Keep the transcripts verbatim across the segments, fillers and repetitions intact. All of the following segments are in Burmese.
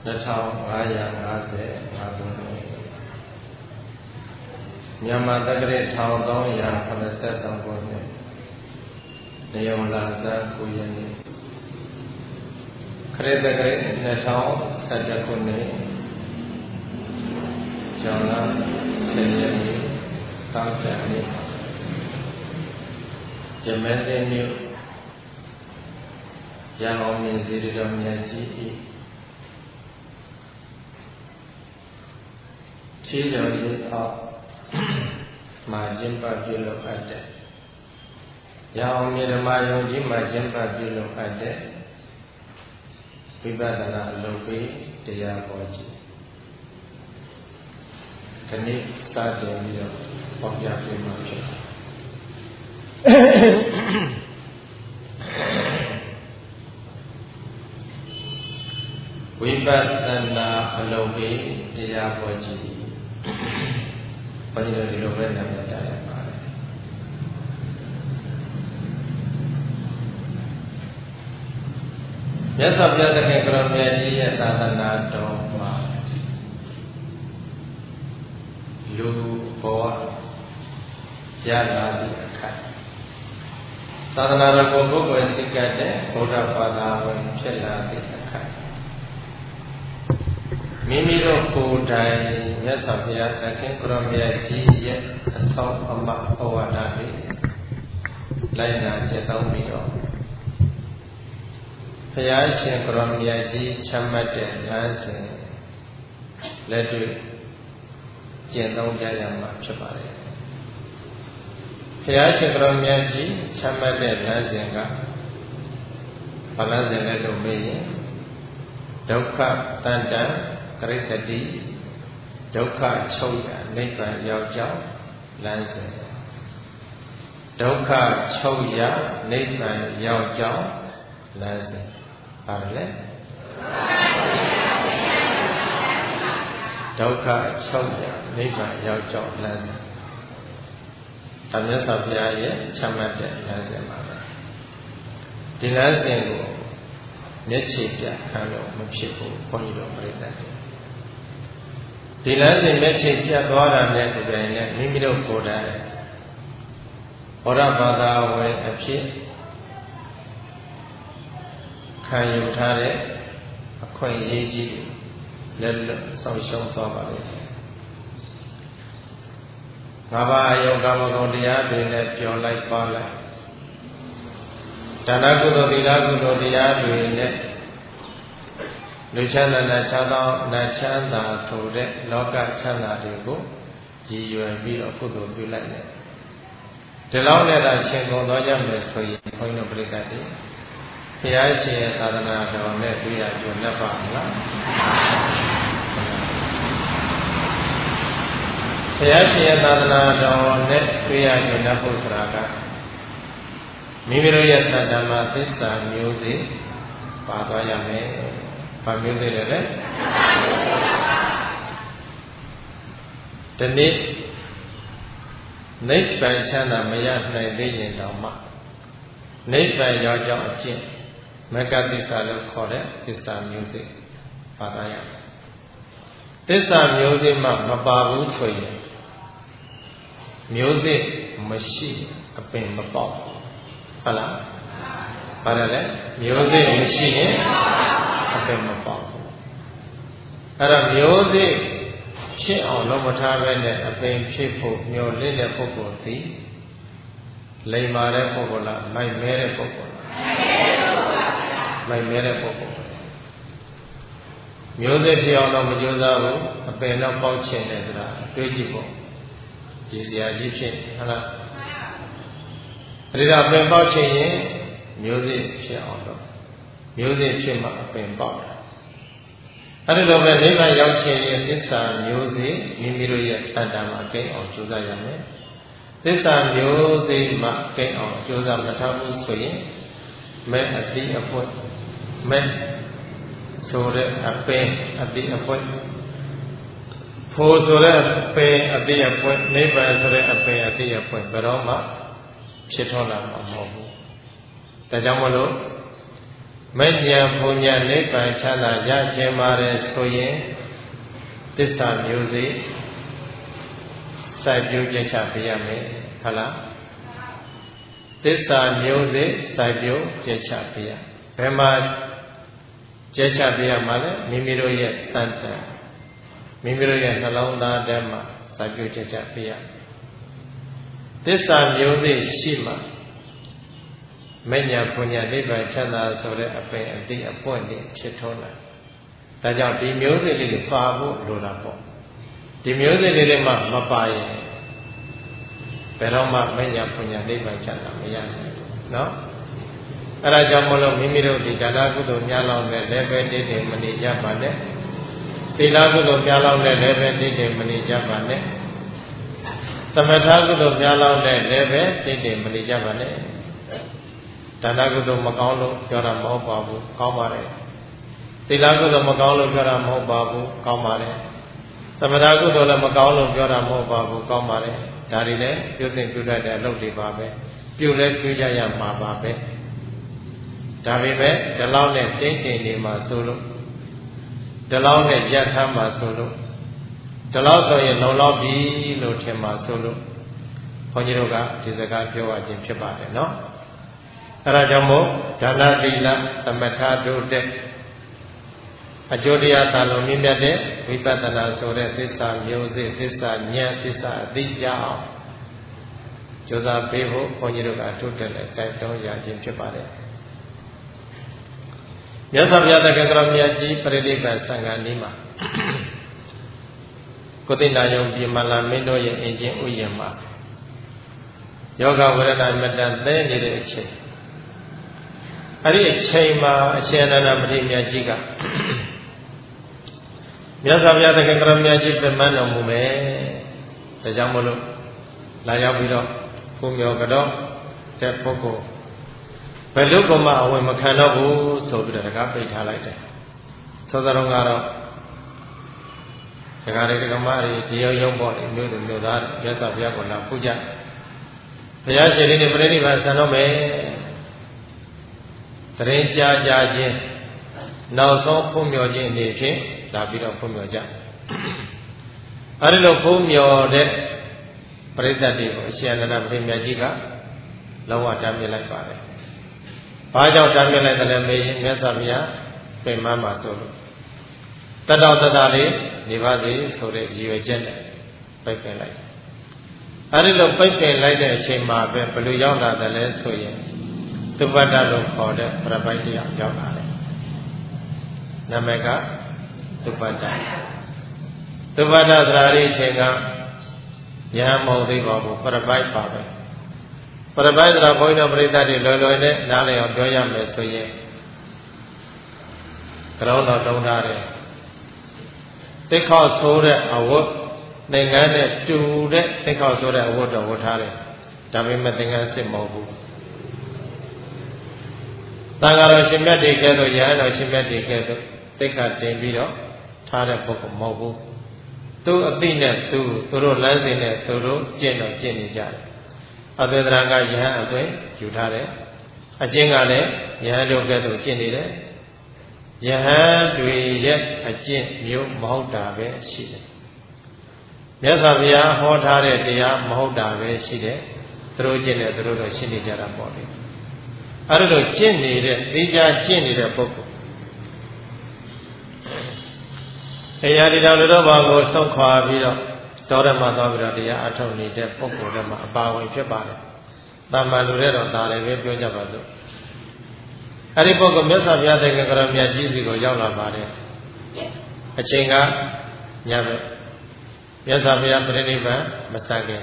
နှစ်ထောင်ငါးရာငါးဆယ်ငါးခုနှစ်မြန်မာတက္ကရာတစ်ထောင်သုံးရာခုနှစ်ဆယ်သုံးခုနှစ်နေုံလာဇန်ကိုရက်နေ့ခရစ်တက္ကရာနှစ်ထောင်ဆယ်တစ်ခုနှစ်ဇွန်လဆယ်ရက်နေ့သောကြာနေ့ယမန်နေ့မြို့ရန်ကုန်မြင်းစီတော်မြတ်ကြီး၏ခြေတော်ကြီးအောက်မှာကျင်းပပြုလုပ်အပ်တဲ့ရန်ကုန်မြင်းဓမ္မယုံကြီးမှာကျင်းပပြုလုပ်အပ်တဲ့ဝိပဿနာအလုပ်ပေးတရားပေါ်ကြီးဒီနေ့စတင်ပြီးတော့ဟောပြပေးမှာဖြစ်ဝိပဿနာအလုပ်ပေးတရားပေါ်ကြီးဘုန်းကြီးတို့ဒီလိုပဲနာမည်တာရပါတယ်မြတ်စွာဘုရားသခင်ကိုရောမြတ်ကြီးရဲ့သာသနာတော်မှာလူဘဝရလာသည့်အခါသာသနာတော်ကိုပုဂ္ဂိုလ်စိတ်ကတဲ့ဘုရားဘာသာဝင်ဖြစ်လာသည့်အခါမိမိတို့ကိုယ်တိုင်မြတ်စွာဘုရားသခင်ကိုရောမြတ်ကြီးရဲ့အထောက်အမဩဝါဒတွေလိုက်နာကျင့်သုံးပြီးတော့ဘုရားရှင်ကိုရောမြတ်ကြီးချမှတ်တဲ့လမ်းစဉ်လက်တွေ့ကျင့်သုံးကြရမှာဖြစ်ပါတယ်ဘုရားရှင်ကိုရောမြတ်ကြီးချမှတ်တဲ့လမ်းစဉ်ကဘာလမ်းစဉ်လဲလို့မေးရင်ဒုက္ခတန်တန်ကရိတတိဒုက္ခချုပ်ရနိဗ္ဗာန်ရောက်ကြောင်းလမ်းစဉ်ဒုက္ခချုပ်ရနိဗ္ဗာန်ရောက်ကြောင်းလမ်းစဉ်ပါလေဒုက္ခချုပ်ရနိဗ္ဗာန်ရောက်ကြောင်းလမ်းစဉ်ဒါမြတ်စွာဘုရားရဲ့ချမှတ်တဲ့လမ်းစဉ်ပါပဲဒီလမ်းစဉ်ကိုမျက်ခြေပြခံလို့မဖြစ်ဘူးဘုန်းကြီးတို့ပြိတ္တတွေဒီလမ်းစဉ်မျက်ခြေပြသွားတာနဲ့ဒီတိုင်းနဲ့မိမိတို့ကိုယ်တိုင်ဘောရဘာသာဝင်အဖြစ်ခံယူထားတဲ့အခွင့်အရေးကြီးလက်လက်ဆောင်ရှုံးသွားပါလိမ့်မယ်ငါးပါးအယုံကာမဂုဏ်တရားတွေနဲ့ပျော်လိုက်ပါလိုက်ဒါနကုသိုလ်သီလကုသိုလ်တရားတွေနဲ့လူချမ်းသာနဲ့ချမ်းသာနဲ့ချမ်းသာဆိုတဲ့လောကချမ်းသာတွေကိုရည်ရွယ်ပြီးတော့ကုသိုလ်ပြုလိုက်တယ်ဒီလောက်နဲ့သာရှင်ကုန်သွားကြမယ်ဆိုရင်ဘုန်းကြီးတို့ပြိတ္တတွေဘုရားရှင်ရဲ့သာသနာတော်နဲ့တွေ့ရကြုံတတ်ပါမလားဘုရားရှင်ရဲ့သာသနာတော်နဲ့တွေ့ရကြုံတတ်ဖို့ဆိုတာကမိမိတို့ရဲ့တဏ္ဍာမသစ္စာမျိုးစေ့ပါသွားရမယ်။ဘာမျိုးစေ့လဲလဲ။ဒီနေ့နိဗ္ဗာန်ချမ်းသာမရနိုင်သေးရင်တောင်မှနိဗ္ဗာန်ရောက်ကြောင်းအကျင့်မကသစ္စာလို့ခေါ်တဲ့သစ္စာမျိုးစေ့ပါသွားရမယ်။သစ္စာမျိုးစေ့မှမပါဘူးဆိုရင်မျိုးစေ့မရှိအပင်မပေါက်ဘူးဟုတ်လားဘာလဲမျိုးစေ့မရှိရင်အပင်မပေါက်ဘူးအဲ့တော့မျိုးစေ့ဖြစ်အောင်လုပ်မထားပဲနဲ့အပင်ဖြစ်ဖို့မျိုးလင့်တဲ့ပုဂ္ဂိုလ်သည်လိမ္မာတဲ့ပုဂ္ဂိုလ်လားမိုက်မဲတဲ့ပုဂ္ဂိုလ်လားမိုက်မဲတဲ့ပုဂ္ဂိုလ်မျိုးစေ့ဖြစ်အောင်တော့မကြိုးစားဘူးအပင်တော့ပေါက်ချင်တယ်ဆိုတာတွေးကြည့်ဖို့ဒီစရာကြီးဖြစ်ဟုတ်လားအဲ့ဒါပင်ပေါက်ချင်ရင်မျိုးစေ့ဖြစ်အောင်တော့မျိုးစေ့ဖြစ်မှအပင်ပေါက်တာအဲ့ဒီလိုပဲနိဗ္ဗာန်ရောက်ချင်ရင်သစ္စာမျိုးစေ့မိမိတို့ရဲ့တဏ္ဍာမှာကိန်းအောင်ကြိုးစားရမယ်သစ္စာမျိုးစေ့မှကိန်းအောင်ကြိုးစားမထားဘူးဆိုရင်မဲ့အတိအပွင့်မဲ့ဆိုတဲ့အပင်အတိအပွင့်ဖို့ဆိုတဲ့အပင်အတိအပွင့်နိဗ္ဗာန်ဆိုတဲ့အပင်အတိအပွင့်ဘယ်တော့မှဖြစ်ထွန်းလာမှာမဟုတ်ဘူးဒါကြောင့်မလို့မဲ့ညာဘုံညာနိဗ္ဗာန်ချမ်းသာရခြင်းပါတယ်ဆိုရင်သစ္စာမျိုးစေ့စိုက်ပျိုးကျက်ချပေးရမယ်ဟုတ်လားသစ္စာမျိုးစေ့စိုက်ပျိုးကျက်ချပေးရဘယ်မှာကျက်ချပေးရမှာလဲမိမိတို့ရဲ့တန်တန်မိမိတို့ရဲ့နှလုံးသားထဲမှာစိုက်ပျိုးကျက်ချပေးရသစ္စာမျိုးစေ့ရှိမှမညာဘုံညာနိဗ္ဗာန်ချမ်းသာဆိုတဲ့အပင်အတိအပွင့်တွေဖြစ်ထွန်းလာဒါကြောင့်ဒီမျိုးစေ့လေးတွေပါဖို့လိုတာပေါ့ဒီမျိုးစေ့လေးတွေမှမပါရင်ဘယ်တော့မှမညာဘုံညာနိဗ္ဗာန်ချမ်းသာမရနိုင်ဘူးเนาะအဲဒါကြောင့်မလို့မိမိတို့ဒီဒါနကုသိုလ်များလောင်းတဲ့လည်းပဲတိတိမနေကြပါနဲ့သီလကုသိုလ်များလောင်းတဲ့လည်းပဲတိတိမနေကြပါနဲ့သမထကုသိုလ်များလောင်းတဲ့လည်းပဲတိတိမနေကြပါနဲ့ဒါနကုသိုလ်မကောင်းလို့ပြောတာမဟုတ်ပါဘူးကောင်းပါတယ်သီလကုသိုလ်မကောင်းလို့ပြောတာမဟုတ်ပါဘူးကောင်းပါတယ်သမထကုသိုလ်လည်းမကောင်းလို့ပြောတာမဟုတ်ပါဘူးကောင်းပါတယ်ဒါတွေလည်းပြုသင်ပြုတတ်တဲ့အလုပ်တွေပါပဲပြုလဲပြုကြရမှာပါပဲဒါပေမဲ့ဒီလောက်နဲ့တင်းတင်းနေမှာဆိုလို့ဒီလောက်နဲ့ရက်ထမ်းမှာဆိုလို့ဒီလောက်ဆိုရင်လုံလောက်ပြီလို့ထင်မှာဆိုလို့ဘုန်းကြီးတို့ကဒီစကားပြောရခြင်းဖြစ်ပါတယ်နော်အဲဒါကြောင့်မို့ဒါနသီလသမထတို့တဲ့အကျိုးတရားသာလုံးမြင့်မြတ်တဲ့ဝိပဿနာဆိုတဲ့သစ္စာမျိုးစေ့သစ္စာဉာဏ်သစ္စာအသိရအောင်ကြိုးစားပေးဖို့ဘုန်းကြီးတို့ကအထုတက်နဲ့တိုက်တွန်းရခြင်းဖြစ်ပါတယ်မြတ်စွာဘုရားတက္ကသိုလ်မြတ်ကြီးပရိနိဗ္ဗာန်စံဃာနီးမှာကိုသိနာယုံပြည်မလာမင်းတို့ရဲ့အင်ဂျင်ဥယျာဉ်မှာယောဂဝရဏမတ္တသဲနေတဲ့အချိန်အဲ့ဒီအချိန်မှာအရှင်အနန္ဒပတိမြတ်ကြီးကမြတ်စွာဘုရားတက္ကသိုလ်မြတ်ကြီးပြမတော်မူမယ်ဒါကြောင့်မို့လို့လာရောက်ပြီးတော့ဘုမြော်ကတော့တဲ့ပုဂ္ဂိုလ်ဘယ်လိုကမှအဝင်မခံတော့ဘူးဆိုပြီးတော့တကားပိတ်ထားလိုက်တယ်သောသတော်ကတော့ဒကာတွေဒကာမတွေဒီရောက်ရောက်ပေါ့လေမျိုးသူမျိုးသားမြတ်စွာဘုရားကိုလာပူကြဘုရားရှင်လေးနဲ့ပြိဋိဘံဆံတော့မယ်တရင်ကြာကြာချင်းနောက်ဆုံးဖုံးမြော်ခြင်းအနေဖြင့်လာပြီးတော့ဖုံးမြော်ကြအဲဒီလိုဖုံးမြော်တဲ့ပရိသတ်တွေကိုအရှင်အနန္ဒပတိမြတ်ကြီးကလုံးဝတားမြစ်လိုက်ပါတယ်ဘာကြောင့်တားမြစ်လိုက်တယ်လဲမေးရင်မြတ်စွာဘုရားပြင်မမှာဆိုလို့တတ္တတတလေးနေပါသေးဆိုတဲ့ရည်ရွယ်ချက်နဲ့ပိတ်ပင်လိုက်အဲဒီလိုပိတ်ပင်လိုက်တဲ့အချိန်မှာပဲဘယ်လိုရောက်လာတယ်လဲဆိုရင်သုဘတ္တလို့ခေါ်တဲ့ပြပိုက်တရားရောက်လာတယ်နာမည်ကသုဘတ္တသုဘတ္တသရာရိအချိန်ကယဟမဟုတ်သေးပါဘူးပြပိုက်ပါပဲပရပိုက်တော်ဘုန်းကြီးတို့ပရိသတ်တွေလွယ်လွယ်နဲ့နားလည်အောင်ပြောရမယ်ဆိုရင်ကြောင်းတော်တုံးထားတယ်တိခောက်ဆိုးတဲ့အဝတ်သင်္ကန်းနဲ့တူတဲ့တိခောက်ဆိုးတဲ့အဝတ်တော်ဝတ်ထားတယ်ဒါပေမဲ့သင်္ကန်းစစ်မဟုတ်ဘူးတန်ဃာတော်ရှင်မြတ်တွေကဲလို့ရဟန်းတော်ရှင်မြတ်တွေကဲလို့တိခတ်တင်ပြီးတော့ထားတဲ့ပုဂ္ဂိုလ်မဟုတ်ဘူးသူအသိနဲ့သူသူတို့လမ်းစဉ်နဲ့သူတို့ကျင့်တော့ကျင့်နေကြတယ်အသေတရာကယဟန်အသွင်ယူထားတယ်အကျင့်ကလည်းယဟန်တို့ကဲ့သို့ကျင့်နေတယ်ယဟန်တွေရဲ့အကျင့်မျိုးမဟုတ်တာပဲရှိတယ်မြတ်စွာဘုရားဟောထားတဲ့တရားမဟုတ်တာပဲရှိတယ်သူတို့ကျင့်တယ်သူတို့တော့ရှင်းနေကြတာပေါ့လေအဲ့ဒါလို့ကျင့်နေတဲ့သိကြကျင့်နေတဲ့ပုဂ္ဂိုလ်တရားဒီတော်တော်ဘာကိုဆုံးခွာပြီးတော့တော်ရမှသွားပြီးတော့တရားအထုတ်နေတဲ့ပုဂ္ဂိုလ်တွေမှာအပါဝင်ဖြစ်ပါတယ်။တမ္မာလူတွေတော့ဒါလည်းပဲပြောကြပါစို့။အဲဒီပုဂ္ဂိုလ်မြတ်စွာဘုရားသခင်ကရောမြတ်ကြီးစီကိုရောက်လာပါတယ်။အချိန်ကညဘက်မြတ်စွာဘုရားပြိဋိဘံမစခင်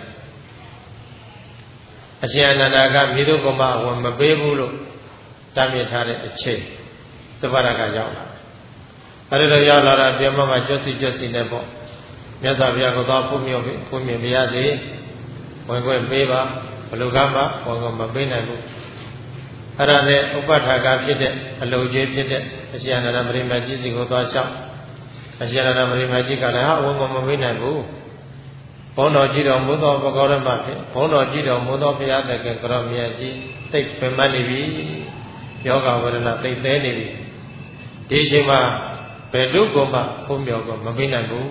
အရှင်အနန္ဒာကမြေသူကမဝင်မပေးဘူးလို့တားမြစ်ထားတဲ့အချိန်သဗ္ဗရကရောက်လာ။အဲဒီလိုရောက်လာတာပြမမှာကျွတ်စီကျွတ်စီနဲ့ပေါ့မြတ်စွာဘုရားကိုသွားဖုံးမြော်ဖုံးမြင်မရသေးဝင်ခွင့်ပေးပါဘလူကမှဝင်ခွင့်မပေးနိုင်ဘူးအဲ့ဒါနဲ့ဥပ္ပထာကဖြစ်တဲ့အလုံကြီးဖြစ်တဲ့အရှင်အနန္ဒပရိမကြီးစီကိုသွားလျှောက်အရှင်အနန္ဒပရိမကြီးကလည်းဟာဝင်ခွင့်မပေးနိုင်ဘူးဘုန်းတော်ကြည်တော်မူသောဘဂဝရမဖြစ်ဘုန်းတော်ကြည်တော်မူသောဘုရားသခင်ကရောမြတ်ကြီးသိပင်မနေပြီယောဂဝေဒနာသိသေးနေပြီဒီအချိန်မှာဘယ်လိုကောမှဖုံးမြော်ကောမပေးနိုင်ဘူး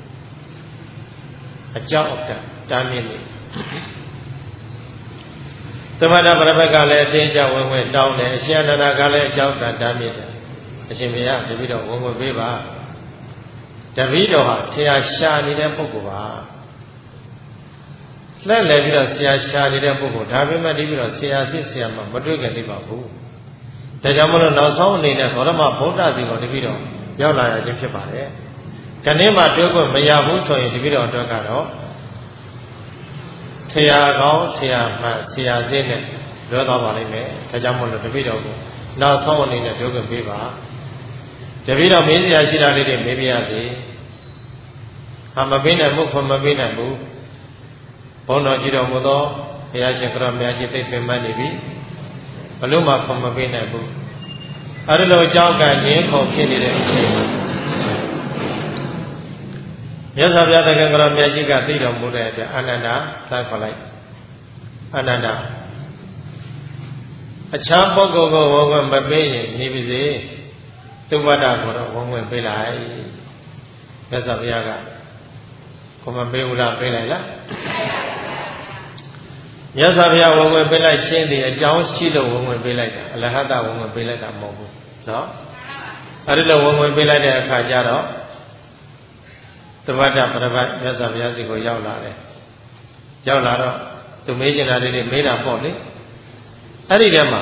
အကြောက်အတန်းတားမြစ်နေသမထပရပတ်ကလည်းအတင်းကြဝင်ဝင်တောင်းတယ်အရှင်အနန္ဒကလည်းအကြောက်တန်တားမြစ်တယ်အရှင်ဘုရားတပည့်တော်ဝင်ဝင်ပေးပါတပည့်တော်ဟာဆရာရှာနေတဲ့ပုဂ္ဂိုလ်ပါလက်လည်းပြီးတော့ဆရာရှာနေတဲ့ပုဂ္ဂိုလ်ဒါပေမဲ့ဒီပြီးတော့ဆရာစစ်ဆရာမမတွေ့ကြသေးပါဘူးဒါကြောင့်မလို့နောက်ဆုံးအနေနဲ့ဘောရမဗုဒ္ဓစီကိုတပည့်တော်ရောက်လာရခြင်းဖြစ်ပါတယ်ခဏမှတွေ့ခွင့်မရဘူးဆိုရင်တပည့်တော်အတွက်ကတော့ဆရာကောင်းဆရာမှန်ဆရာစစ်နဲ့လွဲသွားပါလိမ့်မယ်ဒါကြောင့်မလို့တပည့်တော်ကိုနောက်ဆုံးအနေနဲ့တွေ့ခွင့်ပေးပါတပည့်တော်မေးစရာရှိတာလေးတွေမေးပြရစီဟာမပေးနိုင်ဘူးခွန်မပေးနိုင်ဘူးဘုန်းတော်ကြည်တော်မူသောဘုရားရှင်ကရောမြတ်ကြီးသိပင်မှတ်နေပြီဘလို့မှခွန်မပေးနိုင်ဘူးအဲဒီလိုအကြောင်းကငင်းခုန်ဖြစ်နေတဲ့အချိန်မြတ်စွာဘုရားတခင်ကရောမြတ်ကြီးကသိတော်မူတဲ့အတွက်အာနန္ဒာသတ်ခေါ်လိုက်အာနန္ဒာအခြားပုဂ္ဂိုလ်ကိုဝဝင်မပေးရင်နေပါစေသူဝတ္တကိုတော့ဝဝင်ပေးလိုက်မြတ်စွာဘုရားကခွန်မပေးဘူးလားပေးလိုက်လားမြတ်စွာဘုရားဝင်ဝင်ပေးလိုက်ခြင်းဒီအကြောင်းရှိလို့ဝင်ဝင်ပေးလိုက်တာအလဟတဝင်ဝင်ပေးလိုက်တာမဟုတ်ဘူးเนาะအဲဒီလိုဝင်ဝင်ပေးလိုက်တဲ့အခါကျတော့သဗ္ဗတပရပတ်မြတ်စွာဘုရားစီကိုရောက်လာတယ်ရောက်လာတော့သူမေးချင်တာလေးတွေမေးတာပေါ့လေအဲ့ဒီထဲမှာ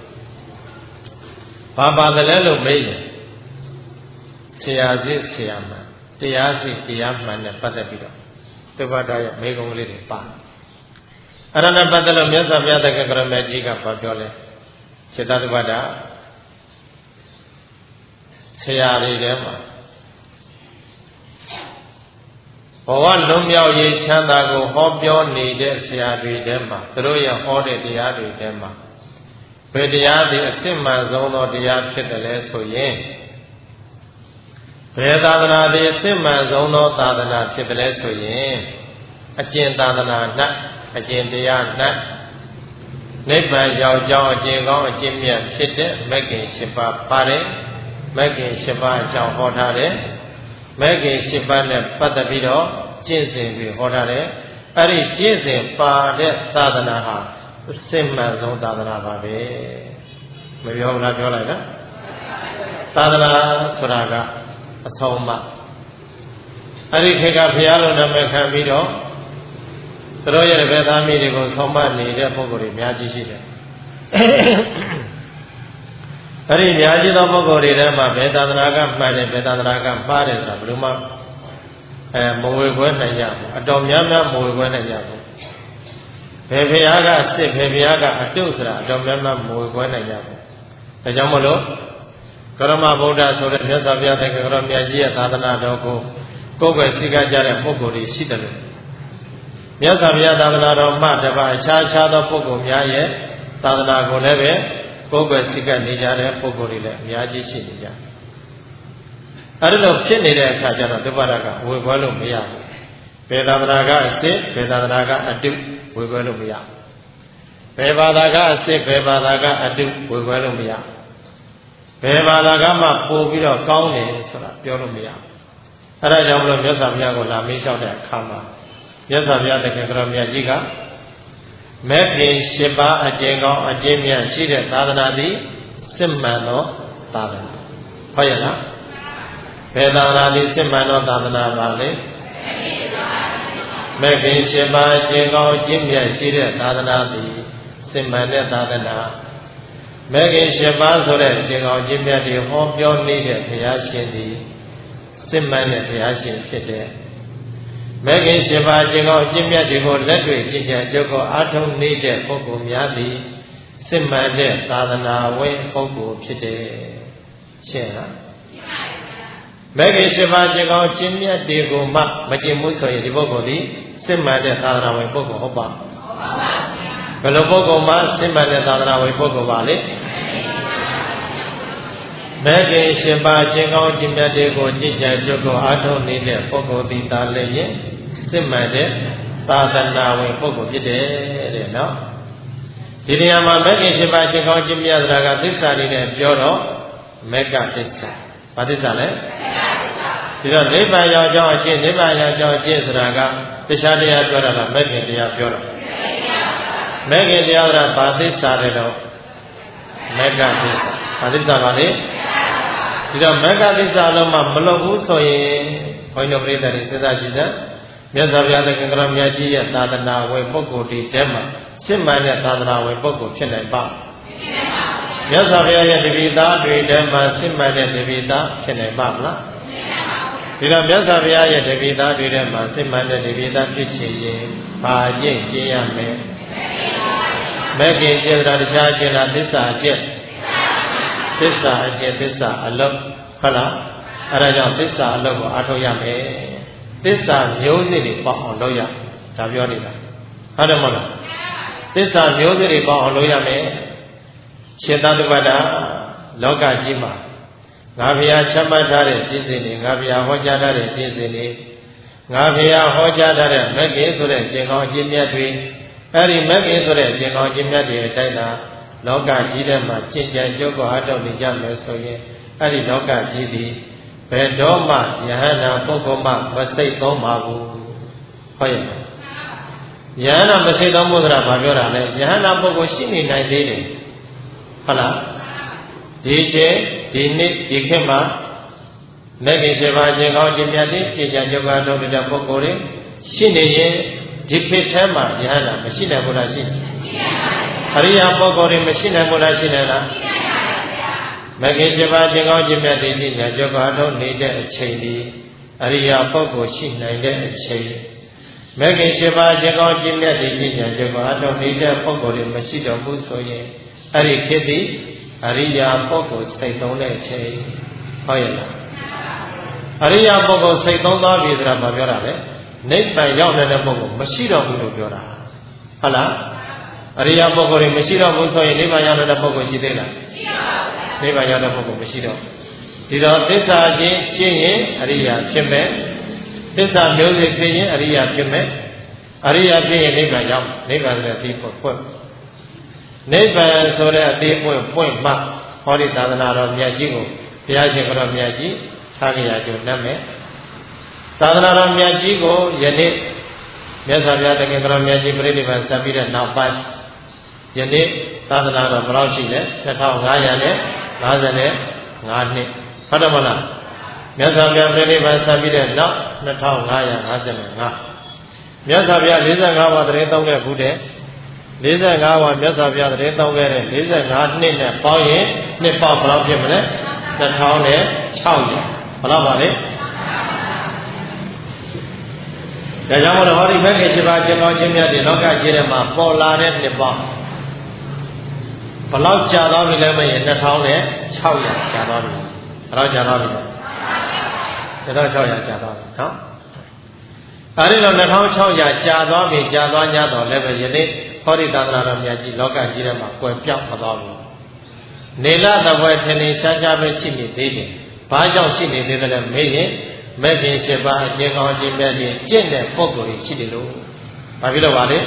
ဘာပါသလဲလို့မေးရင်ဆရာစစ်ဆရာမှန်တရားစစ်တရားမှန်နဲ့ပတ်သက်ပြီးတော့သဗ္ဗတရဲ့မေးခွန်းကလေးတွေပါအဲ့ဒါနဲ့ပတ်သက်လို့မြတ်စွာဘုရားတခင်ကရမေကြီးကပြောလဲစေတသဗ္ဗတဆရာတွေထဲမှာဘဝလုံးမြောက်ရေးချမ်းသာကိုဟောပြောနေတဲ့ဆရာတွေထဲမှာသူတို့ရဲ့ဟောတဲ့တရားတွေထဲမှာဘယ်တရားတွေအစ်မှန်ဆုံးသောတရားဖြစ်တယ်လဲဆိုရင်ဘယ်သာသနာတွေအစ်မှန်ဆုံးသောသာသနာဖြစ်တယ်လဲဆိုရင်အကျင့်သာသနာ၌အကျင့်တရား၌နိဗ္ဗာန်ရောက်ကြောင်းအကျင့်ကောင်းအကျင့်မြတ်ဖြစ်တဲ့မဂ်ကင်၈ပါးပါတယ်မဂ်ကင်၈ပါးအကြောင်းဟောထားတယ်မဂ်ကင်၈ပါးနဲ့ပတ်သက်ပြီးတော့ကျင့်စဉ်တွေဟောထားတယ်အဲ့ဒီကျင့်စဉ်ပါတဲ့သာသနာဟာအစစ်မှန်ဆုံးသာသနာပါပဲမပြောဘူးလားပြောလိုက်နော်သာသနာဆိုတာကအဆုံးအမအဲ့ဒီခေတ်ကဘုရားလိုနာမည်ခံပြီးတော့သူတို့ရဲ့ဗေဒာမိတွေကိုဆုံးမနေတဲ့ပုဂ္ဂိုလ်တွေအများကြီးရှိတယ်အဲ့ဒီအများကြီးသောပုဂ္ဂိုလ်တွေထဲမှာဗေဒသာသနာကမှန်တယ်ဗေဒသာသနာကမှားတယ်ဆိုတာဘယ်လိုမှအဲမဝေခွဲနိုင်ကြဘူးအတော်များများမဝေခွဲနိုင်ကြဘူးဘယ်ဘုရားကအစ်စ်ဘယ်ဘုရားကအတုဆိုတာအတော်များများမဝေခွဲနိုင်ကြဘူးဒါကြောင့်မလို့ကရမဗုဒ္ဓဆိုတဲ့မြတ်စွာဘုရားသခင်တော်မြတ်ကြီးရဲ့သာသနာတော်ကိုကိုယ်ပဲစိတ်ကကြတဲ့ပုဂ္ဂိုလ်တွေရှိတယ်လို့မြတ်စွာဘုရားသာသနာတော်မှတပါအခြားအခြားသောပုဂ္ဂိုလ်များရဲ့သာသနာကိုလည်းပဲကိုယ်ပဲစိတ်ကနေကြတဲ့ပုဂ္ဂိုလ်တွေလည်းအများကြီးရှိနေကြအဲဒီလိုဖြစ်နေတဲ့အခါကျတော့သဗ္ဗတကဝေခွဲလို့မရဘူးဘယ်သာသနာကအစ်စ်ဘယ်သာသနာကအတုဝေခွဲလို့မရဘယ်ဘာသာကအစ်စ်ဘယ်ဘာသာကအတုဝေခွဲလို့မရဘယ်ဘာသာကမှပို့ပြီးတော့ကောင်းတယ်ဆိုတာပြောလို့မရအဲဒါကြောင့်မလို့မြတ်စွာဘုရားကိုလာမေးလျှောက်တဲ့အခါမှာမြတ်စွာဘုရားတခင်ကတော်မြတ်ကြီးကမဲ့ခင်၈ပါးအကျင့်ကောင်းအကျင့်မြတ်ရှိတဲ့သာသနာသည်စစ်မှန်သောသာသနာဟုတ်ရဲ့လားဘယ်သာသနာသည်စစ်မှန်သောသာသနာပါလဲမဲ့ခင်၈ပါးအကျင့်ကောင်းအကျင့်မြတ်ရှိတဲ့သာသနာသည်စစ်မှန်တဲ့သာသနာမဲ့ခင်၈ပါးဆိုတဲ့အကျင့်ကောင်းအကျင့်မြတ်တွေဟောပြောနေတဲ့ဘုရားရှင်သည်စစ်မှန်တဲ့ဘုရားရှင်ဖြစ်တဲ့မဂ္ဂင်၈ပါးအကျင့်ကောင်းအကျင့်မြတ်တွေကိုလက်တွေ့ကျင့်ကြံကြုတ်ကိုအားထုတ်နေတဲ့ပုဂ္ဂိုလ်များသည်စစ်မှန်တဲ့သာသနာဝင်ပုဂ္ဂိုလ်ဖြစ်တယ်ရှင်းလားမဂ္ဂင်၈ပါးအကျင့်ကောင်းအကျင့်မြတ်တွေကိုမှမကျင့်မှုဆိုရင်ဒီပုဂ္ဂိုလ်သည်စစ်မှန်တဲ့သာသနာဝင်ပုဂ္ဂိုလ်ဟုတ်ပါဘယ်လိုပုဂ္ဂိုလ်မှစစ်မှန်တဲ့သာသနာဝင်ပုဂ္ဂိုလ်ပါလဲမဂ္ဂင်၈ပါးအကျင့်ကောင်းအကျင့်မြတ်တွေကိုကျင့်ကြံကြုတ်ကိုအားထုတ်နေတဲ့ပုဂ္ဂိုလ်သည်သာလည်းစစ်မှန်တဲ့သာသနာဝင်ပုဂ္ဂိုလ်ဖြစ်တယ်တဲ့နော်ဒီနေရာမှာမဂ္ဂင်၈ပါးအကျင့်ကောင်းကျင့်မြတ်ဆိုတာကသစ္စာလေးနဲ့ပြောတော့မဂ္ဂသစ္စာဘာသစ္စာလဲဒီတော့နိဗ္ဗာန်ရောက်ကြောင်းအကျင့်နိဗ္ဗာန်ရောက်ကြောင်းအကျင့်ဆိုတာကတရားတရားပြောတာလားမဂ္ဂင်တရားပြောတာမဂ္ဂင်တရားကဘာသစ္စာလဲတော့မဂ္ဂသစ္စာဘာသစ္စာပါလဲဒီတော့မဂ္ဂသစ္စာလုံးမှမလွတ်ဘူးဆိုရင်ဘုန်းကြီးတို့ပြိဿတွေသစ္စာကြည့်တဲ့မြတ်စွာဘုရားသခင်ကတော်မြတ်ကြီးရဲ့သာသနာဝင်ပုဂ္ဂိုလ်ဒီတဲမှာစစ်မှန်တဲ့သာသနာဝင်ပုဂ္ဂိုလ်ဖြစ်နိုင်ပါမြတ်စွာဘုရားရဲ့တပိသားတွေတဲမှာစစ်မှန်တဲ့တပိသားဖြစ်နိုင်ပါမလားဒီတော့မြတ်စွာဘုရားရဲ့တပိသားတွေထဲမှာစစ်မှန်တဲ့တပိသားဖြစ်ချင်ရင်ဘာကျင့်ကျင့်ရမလဲမဂ္ဂင်ကျင့်တာတရားကျင့်တာသစ္စာကျင့်သစ္စာအကျင့်သစ္စာအလုံးဟုတ်လားအဲဒါကြောင့်သစ္စာအလုံးကိုအားထုတ်ရမယ်သစ္စာမျိုးစစ်တွေပေါအောင်လုပ်ရဒါပြောနေတာဟုတ်တယ်မဟုတ်လားသစ္စာမျိုးစစ်တွေပေါအောင်လုပ်ရမယ်ရှင်သာတုပ္ပတလောကကြီးမှာငါဘုရားချမှတ်ထားတဲ့ကျင့်စဉ်တွေငါဘုရားဟောကြားထားတဲ့ကျင့်စဉ်တွေငါဘုရားဟောကြားထားတဲ့မဂ္ဂင်ဆိုတဲ့ကျင့်ကောင်းအကျင့်မြတ်တွေအဲဒီမဂ္ဂင်ဆိုတဲ့ကျင့်ကောင်းအကျင့်မြတ်တွေအတိုင်းသာလောကကြီးထဲမှာကျင့်ကြံကြိုးကိုအားထုတ်နေကြမယ်ဆိုရင်အဲဒီလောကကြီးသည်ဘယ်တော့မှယဟန္တာပုဂ္ဂိုလ်မှမစိတ်သုံးပါဘူးဟုတ်ရဲ့ယဟန္တာမစိတ်သုံးမှုဆိုတာဘာပြောတာလဲယဟန္တာပုဂ္ဂိုလ်ရှိနေနိုင်သေးတယ်ဟုတ်လားဒီချိန်ဒီနေ့ဒီခေတ်မှာမဂ္ဂင်၈ပါးကျင့်ကောင်းကျင့်မြတ်တဲ့ကျင့်ကြံကြိုးကိုအားထုတ်တဲ့ပုဂ္ဂိုလ်တွေရှိနေရင်ဒီခေတ်ထဲမှာယဟန္တာမရှိနိုင်ဘူးလားရှိနေအရိယာပုဂ္ဂိုလ်တွေမရှိနိုင်ဘူးလားရှိနေလားမဂ္ဂင်၈ပါးကျင့်ကောင်းကျင့်မြတ်တဲ့ဉာဏ်ကြောင့်အားထုတ်နေတဲ့အချိန်ဒီအရိယာပုဂ္ဂိုလ်ရှိနိုင်တဲ့အချိန်မဂ္ဂင်၈ပါးကျင့်ကောင်းကျင့်မြတ်တဲ့ဉာဏ်ကြောင့်အားထုတ်နေတဲ့ပုဂ္ဂိုလ်တွေမရှိတော့ဘူးဆိုရင်အဲ့ဒီခေတ်ဒီအရိယာပုဂ္ဂိုလ်စိတ်သုံးတဲ့အချိန်ဟုတ်ရဲ့လားအရိယာပုဂ္ဂိုလ်စိတ်သုံးသွားပြီဆိုတာဘာပြောတာလဲနိဗ္ဗာန်ရောက်နေတဲ့ပုဂ္ဂိုလ်မရှိတော့ဘူးလို့ပြောတာဟုတ်လားအရိယာပုဂ္ဂိုလ်တွေမရှိတော့ဘူးဆိုရင်နိဗ္ဗာန်ရောက်တဲ့ပုဂ္ဂိုလ်ရှိသေးလားမရှိတော့ဘူးနိဗ္ဗာန်ရောက်တဲ့ပုဂ္ဂိုလ်မရှိတော့ဒီတော့သစ္စာချင်းကျင့်ရင်အရိယာဖြစ်မယ်သစ္စာမျိုးစေ့ဖြစ်ရင်အရိယာဖြစ်မယ်အရိယာဖြစ်ရင်နိဗ္ဗာန်ရောက်နိဗ္ဗာန်ဆိုတဲ့အတိပွင့်ပွင့်နိဗ္ဗာန်ဆိုတဲ့အတိပွင့်ပွင့်မှဟောဒီသာသနာတော်မြတ်ကြီးကိုဘုရားရှင်ကတော်မြတ်ကြီးထားကြရကြနတ်မယ်သာသနာတော်မြတ်ကြီးကိုယနေ့မြတ်စွာဘုရားတခင်ကတော်မြတ်ကြီးပြိဋိဘံဆက်ပြီးတဲ့နောက်ပိုင်းယနေ့သာသနာတော်ဘယ်လောက်ရှိလဲနှစ်ထောင်ငါးရာနဲ့၅၅နှစ်ဟုတ်တယ်မလားမြတ်စွာဘုရားပြိဋိဘံဆက်ပြီးတဲ့နောက်နှစ်ထောင်ငါးရာ၅၅မြတ်စွာဘုရား၄၅ပါးတရင်သုံးခဲ့ဘူးတဲ့၄၅ပါးမြတ်စွာဘုရားတရင်သုံးခဲ့တဲ့၄၅နှစ်နဲ့ပေါင်းရင်နှစ်ပေါင်းဘယ်လောက်ဖြစ်မလဲနှစ်ထောင်နဲ့၆ရာဘယ်လောက်ပါလဲဒါကြောင့်မို့လို့ဟောဒီမဂ္ဂင်၈ပါးကျင့်ကောင်းခြင်းမြတ်တွေလောကကြီးထဲမှာပေါ်လာတဲ့နှစ်ပေါင်းဘယ်လောက်ကြာသွားပြီလဲမရင်နှစ်ထောင်နဲ့၆ရာကြာသွားပြီဘယ်လောက်ကြာသွားပြီလဲနှစ်ထောင်၆ရာကြာသွားပြီနော်အဲဒီလိုနှစ်ထောင်၆ရာကြာသွားပြီကြာသွား냐တော့လည်းပဲယနေ့ဟောဒီသာသနာတော်မြတ်ကြီးလောကကြီးထဲမှာကွယ်ပြောက်မသွားဘူးနေလသဘွယ်ထင်ထင်ရှားရှားပဲရှိနေသေးတယ်ဘာကြောင့်ရှိနေသေးတယ်လဲမေးရင်မဂ္ဂင်၈ပါးအကျင့်ကောင်းခြင်းမြတ်တွေကျင့်တဲ့ပုဂ္ဂိုလ်တွေရှိတယ်လို့ဘာဖြစ်လို့ပါလဲ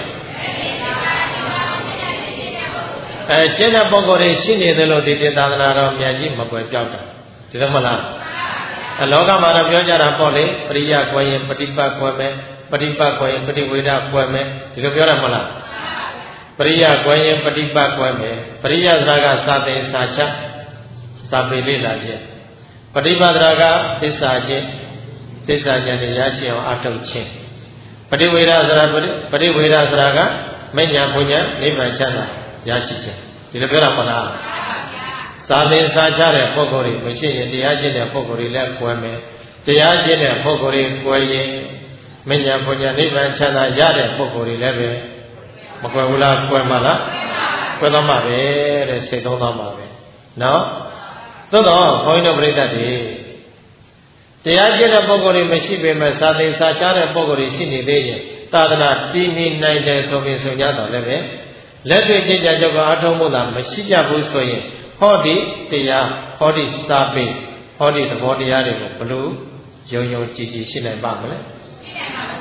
အဲကျင့်တဲ့ပုဂ္ဂိုလ်တွေရှိနေတယ်လို့ဒီတေသာသနာတော်မြတ်ကြီးမကွယ်ပြောက်တာဒီလိုမလားအလောကမှာတော့ပြောကြတာပေါ့လေပရိယကွယ်ရင်ပฏิပတ်ကွယ်မယ်ပฏิပတ်ကွယ်ရင်ပฏิဝေဒကွယ်မယ်ဒီလိုပြောတာမဟုတ်လားပရိယကွယ်ရင်ပฏิပတ်ကွယ်မယ်ပရိယသရာကစာသိစာချစာပေလေးလာခြင်းပฏิပတ်သရာကသစ္စာခြင်းသစ္စာဉာဏ်ရရှိအောင်အထုတ်ခြင်းပฏิဝေဒသရာပฏิဝေဒသရာကမဉ္ဇဏ်ဘုညနိဗ္ဗာန်ချမ်းသာရရှိခြင်းဒီလိုပြောတာမဟုတ်လားစာသင်စာချတဲ့ပုဂ္ဂိုလ်တွေမရှိရင်တရားကျင့်တဲ့ပုဂ္ဂိုလ်တွေလည်းကွယ်မယ်တရားကျင့်တဲ့ပုဂ္ဂိုလ်တွေကွယ်ရင်မဉ္ဇဏ်ဘုညနိဗ္ဗာန်ချမ်းသာရတဲ့ပုဂ္ဂိုလ်တွေလည်းပဲမကွယ်ဘူးလားကွယ်မှာလားကွယ်တော့မှာပဲတဲ့စိတ်သုံးတော့မှာပဲနော်သို့တော့ဘုန်းကြီးတို့ပြိဿတွေတရားကျင့်တဲ့ပုဂ္ဂိုလ်တွေမရှိပေမဲ့စာသင်စာချတဲ့ပုဂ္ဂိုလ်တွေရှိနေသေးရင်သာသနာတည်နေနိုင်တယ်ဆိုပြီးဆိုကြတော့လည်းပဲလက်တွေ့ကျင့်ကြံကြုပ်အားထုတ်မှုသာမရှိကြဘူးဆိုရင်ဟောဒီတရားဟောဒီစာပေဟောဒီသဘောတရားတွေကိုဘလို့ယုံယုံကြည်ကြည်ရှိနိုင်ပါမလဲဟ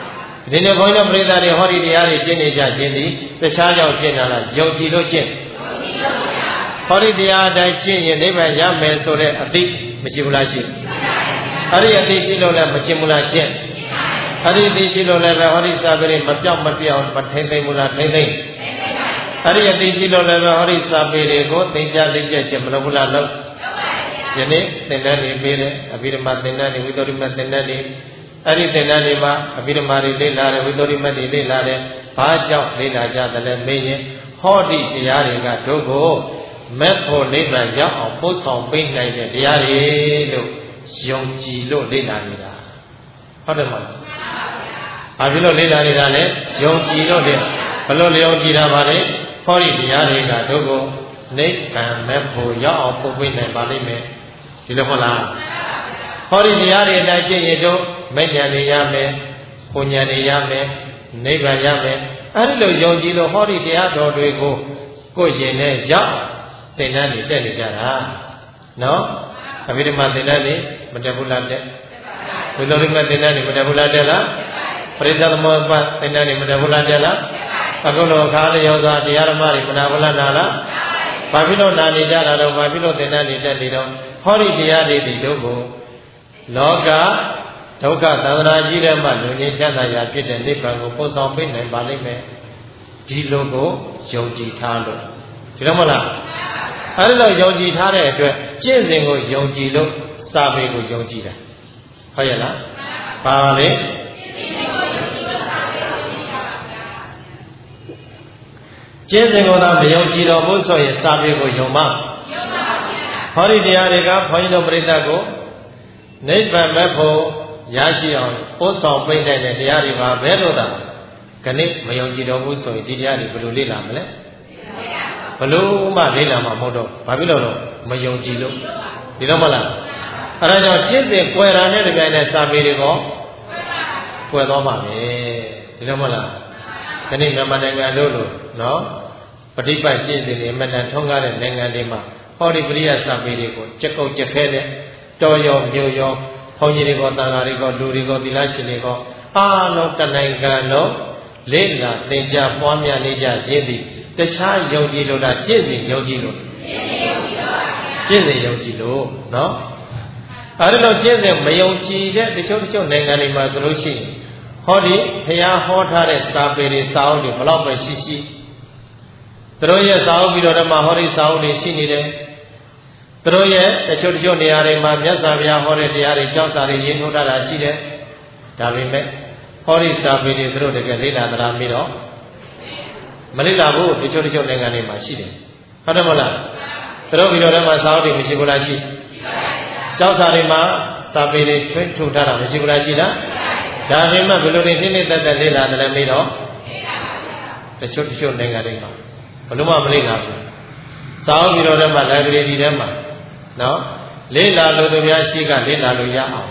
ဒီနေ့ဘုန်းကြီးတို့ပြိဿတွေဟောဒီတရားတွေကျင့်နေကြခြင်းသည်တခြားကြောင့်ကျင့်တာလားယုံကြည်လို့ကျင့်ဟောဒီတရားအတိုင်းကျင့်ရင်နိဗ္ဗာန်ရမယ်ဆိုတဲ့အသိမရှိဘူးလားရှိအဲ့ဒီအသိရှိလို့လည်းမကျင့်ဘူးလားကျင့်အဲ့ဒီအသိရှိလို့လည်းပဲဟောဒီစာပေတွေမပြောက်မပြောက်မထိမ့်သိမ့်ဘူးလားထိမ့်သိမ့်အဲ့ဒီအသိရှိလို့လည်းပဲဟောဒီစာပေတွေကိုသင်ကြားလေ့ကျက်ခြင်းမလုပ်ဘူးလားလုပ်ယနေ့သင်တန်းတွေပေးတယ်အဘိဓမ္မာသင်တန်းတွေဝိသုဒ္ဓိမသင်တန်းတွေအဲ့ဒီသင်တန်းတွေမှာအဘိဓမ္မာတွေလေ့လာတယ်ဝိသုဒ္ဓိမတွေလေ့လာတယ်ဘာကြောင့်လေ့လာကြတယ်လဲမေးရင်ဟောဒီတရားတွေကတို့ကိုမဲ့ဖို့နိဗ္ဗာန်ရောက်အောင်ပို့ဆောင်ပေးနိုင်တဲ့တရားတွေလို့ယုံကြည်လို့လေ့လာနေတာဟုတ်တယ်မလားဘာဖြစ်လို့လေ့လာနေတာလဲယုံကြည်လို့လေဘလို့ယုံကြည်တာပါလဲဟောဒီတရားတွေကတို့ကိုနိဗ္ဗာန်မဲ့ဖို့ရောက်အောင်ပို့ပေးနိုင်ပါလိမ့်မယ်ဒီလိုဟုတ်လားဟောဒီတရားတွေအတိုင်းကျင့်ရင်တို့မဲ့ဉာဏ်တွေရမယ်၊ကိုဉာဏ်တွေရမယ်၊နိဗ္ဗာန်ရမယ်အဲ့ဒီလိုယုံကြည်လို့ဟောဒီတရားတော်တွေကိုကိုယ်ရှင်နဲ့ရောက်သင်္นานတွေတက်နေကြတာနော်အဘိဓမ္မာသင်္นานတွေမတက်ဘူးလားတက်ဝိသုဒ္ဓိမသင်္นานတွေမတက်ဘူးလားတက်လားပရိသတ်မောပသင်္นานတွေမတက်ဘူးလားတက်လားအခုလိုအခါလျောစွာတရားဓမ္မတွေမနာဘူးလားနာလားဘာဖြစ်လို့နာနေကြတာတော့ဘာဖြစ်လို့သင်္นานတွေတက်နေတော့ဟောဒီတရားတွေဒီတို့ကိုလောကဒုက္ခသန္တရာကြီးတဲ့မှာလူငင်းချမ်းသာရာဖြစ်တဲ့နိဗ္ဗာန်ကိုပို့ဆောင်ပေးနိုင်ပါလိမ့်မယ်ဒီလိုကိုယုံကြည်ထားလို့ဒီလိုမလားအဲဒီလိုယုံကြည်ထားတဲ့အတွက်ကျင့်စဉ်ကိုယုံကြည်လို့စာပေကိုယုံကြည်တာဟုတ်ရဲ့လားပါလေကျင့်စဉ်ကိုတော့မယုံကြည်တော့ဘူးဆိုရင်စာပေကိုယုံပါဟောဒီတရားတွေကဘုန်းကြီးတို့ပြိဿကိုနိဗ္ဗာန်မဲ့ဖို့ရရှိအောင်ပို့ဆောင်ပေးနိုင်တဲ့တရားတွေပါပဲလို့သာခဏမယုံကြည်တော့ဘူးဆိုရင်ဒီတရားတွေဘယ်လိုလေ့လာမလဲဘလို့မှလေ့လာမှာမဟုတ်တော့ဘာဖြစ်လို့တော့မယုံကြည်လို့ဒီတော့မလားအဲဒါကြောင့်ကျင့်စဉ်ကွယ်တာနဲ့တကယ်နဲ့စာပေတွေကကွယ်သွားပါမယ်ဒီတော့မလားခဏမြန်မာနိုင်ငံတို့လို့နော်ပฏิပတ်ကျင့်စဉ်တွေအမှန်တန်ထုံးကားတဲ့နိုင်ငံတွေမှာဟောဒီပရိယစာပေတွေကိုကြက်ကုတ်ကြက်ခဲတဲ့တော်ရောမြို့ရောဘုန်းကြီးတွေကတန်ဃာတွေကလူတွေကသီလရှင်တွေကအားလုံးတနိုင်ငံလုံးလေ့လာသင်ကြားပွားများနေကြခြင်းသည်တခြားယုံကြည်လို့လားကျင့်စဉ်ယုံကြည်လို့ကျင့်စဉ်ယုံကြည်လို့နော်အဲဒီလိုကျင့်စဉ်မယုံကြည်တဲ့တချို့တချို့နိုင်ငံတွေမှာဆိုလို့ရှိရင်ဟောဒီဘုရားဟောထားတဲ့စာပေတွေစာအုပ်တွေဘလောက်ပဲရှိရှိသူတို့ရဲ့စာအုပ်ပြီးတော့မှဟောဒီစာအုပ်တွေရှိနေတယ်သူတို့ရဲ့တချို့တချို့နေရာတွေမှာမြတ်စွာဘုရားဟောတဲ့တရားတွေကြောက်တာတွေရင်းနှီးထားတာရှိတယ်ဒါပေမဲ့ဟောဒီစာပေတွေသူတို့တကယ်လေ့လာသလားမေးတော့မလေ့လာဘူးတချို့တချို့နိုင်ငံတွေမှာရှိတယ်ဟုတ်တယ်မဟုတ်လားသူတို့ပြီးတော့ထဲမှာစာအုပ်တွေမရှိဘူးလားရှိကြောက်တာတွေမှာစာပေတွေထွင်းထုတ်ထားတာမရှိဘူးလားရှိလားဒါပေမဲ့ဘယ်လိုတွေနှိမ့်နှိမ့်သက်သက်လေ့လာတယ်လဲမေးတော့တချို့တချို့နိုင်ငံတွေမှာဘယ်လိုမှမလေ့လာဘူးစာအုပ်ပြီးတော့ထဲမှာ library ထဲမှာနော်လေ့လာလို့သူများရှိကလေ့လာလို့ရအောင်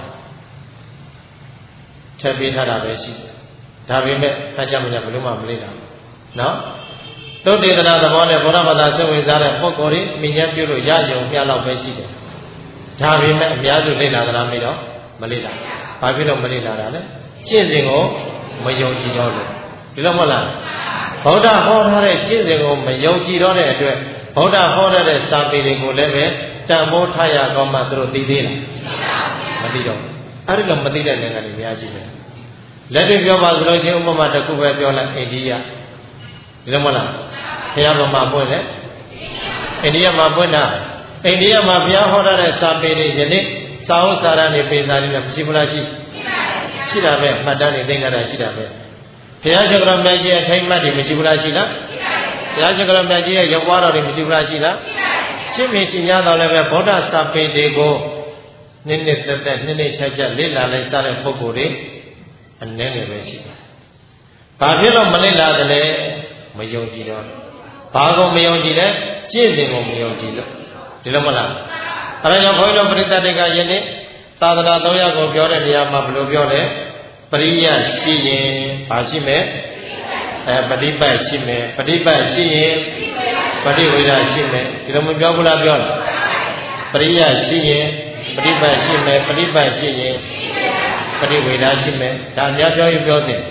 ထည့်ပေးထားတာပဲရှိတယ်ဒါပေမဲ့ဖတ်ကြမကြဘယ်လိုမှမလေ့လာဘူးနော်သုတ်တေသနာသဘောနဲ့ဘုရားဘာသာစိတ်ဝင်စားတဲ့ပုဂ္ဂိုလ်တွေမြင်ရပြုလို့ရယုံပြလောက်ပဲရှိတယ်ဒါပေမဲ့အများစုလေ့လာသလားမေးတော့မလေ့လာဘာဖြစ်လို့မလေ့လာတာလဲကျင့်စဉ်ကိုမယုံကြည်တော့လို့ဒီလိုမဟုတ်လားဗုဒ္ဓဟောထားတဲ့ကျင့်စဉ်ကိုမယုံကြည်တော့တဲ့အတွက်ဗုဒ္ဓဟောတဲ့စာပေတွေကိုလည်းပဲတန်ဖိုးထားရကောင်းမှသူတို့သိသေးလားမသိတော့အဲ့ဒီလိုမသိတဲ့နိုင်ငံတွေအများကြီးပဲလက်တွေ့ပြောပါဆိုလို့ချင်းဥပမာတစ်ခုပဲပြောလိုက်အိန္ဒိယဒီလိုမဟုတ်လားဘုရားဗမာပွင့်လေအိန္ဒိယမှာပွင့်တာအိန္ဒိယမှာဘုရားဟောတဲ့စာပေတွေယနေ့စာအုပ်စာရတွေပေစာတွေလည်းမရှိဘူးလားရှိရှိတာပဲမှတ်တမ်းတွေသိကြတာရှိတာပဲဘုရားရှင်ကတော်မြတ်ကြီးရဲ့ထိုင်မှတ်တွေမရှိဘူးလားရှိလားဘုရားရှင်ကတော်မြတ်ကြီးရဲ့ရောက်ွားတော်တွေမရှိဘူးလားရှိလားရှင်းမြင်ရှင်းရတော့လည်းပဲဗုဒ္ဓစာပေတွေကိုနည်းနည်းသက်သက်နည်းနည်းချက်ချက်လေ့လာလိုက်စားတဲ့ပုဂ္ဂိုလ်တွေအနည်းငယ်ပဲရှိတယ်။ဘာဖြစ်လို့မလေ့လာတယ်လဲမယုံကြည်တော့ဘာကိုမယုံကြည်လဲကျင့်စဉ်ကိုမယုံကြည်လို့ဒီလိုမလားအဲဒါကြောင့်ဘုန်းကြီးတို့ပရိသတ်တွေကယနေ့သာသနာသုံးရပ်ကိုပြောတဲ့နေရာမှာဘယ်လိုပြောလဲပရိယရှိရင်ဘာရှိမယ်အဲပฏิပတ်ရှိမယ်ပฏิပတ်ရှိရင်ပฏิဝေဒရှိမယ်ဒီလိုမပြောဘူးလားပြောတယ်ပရိယရှိရင်ပฏิပတ်ရှိမယ်ပฏิပတ်ရှိရင်ပฏิဝေဒရှိမယ်ဒါအများပြောရင်ပြောတယ်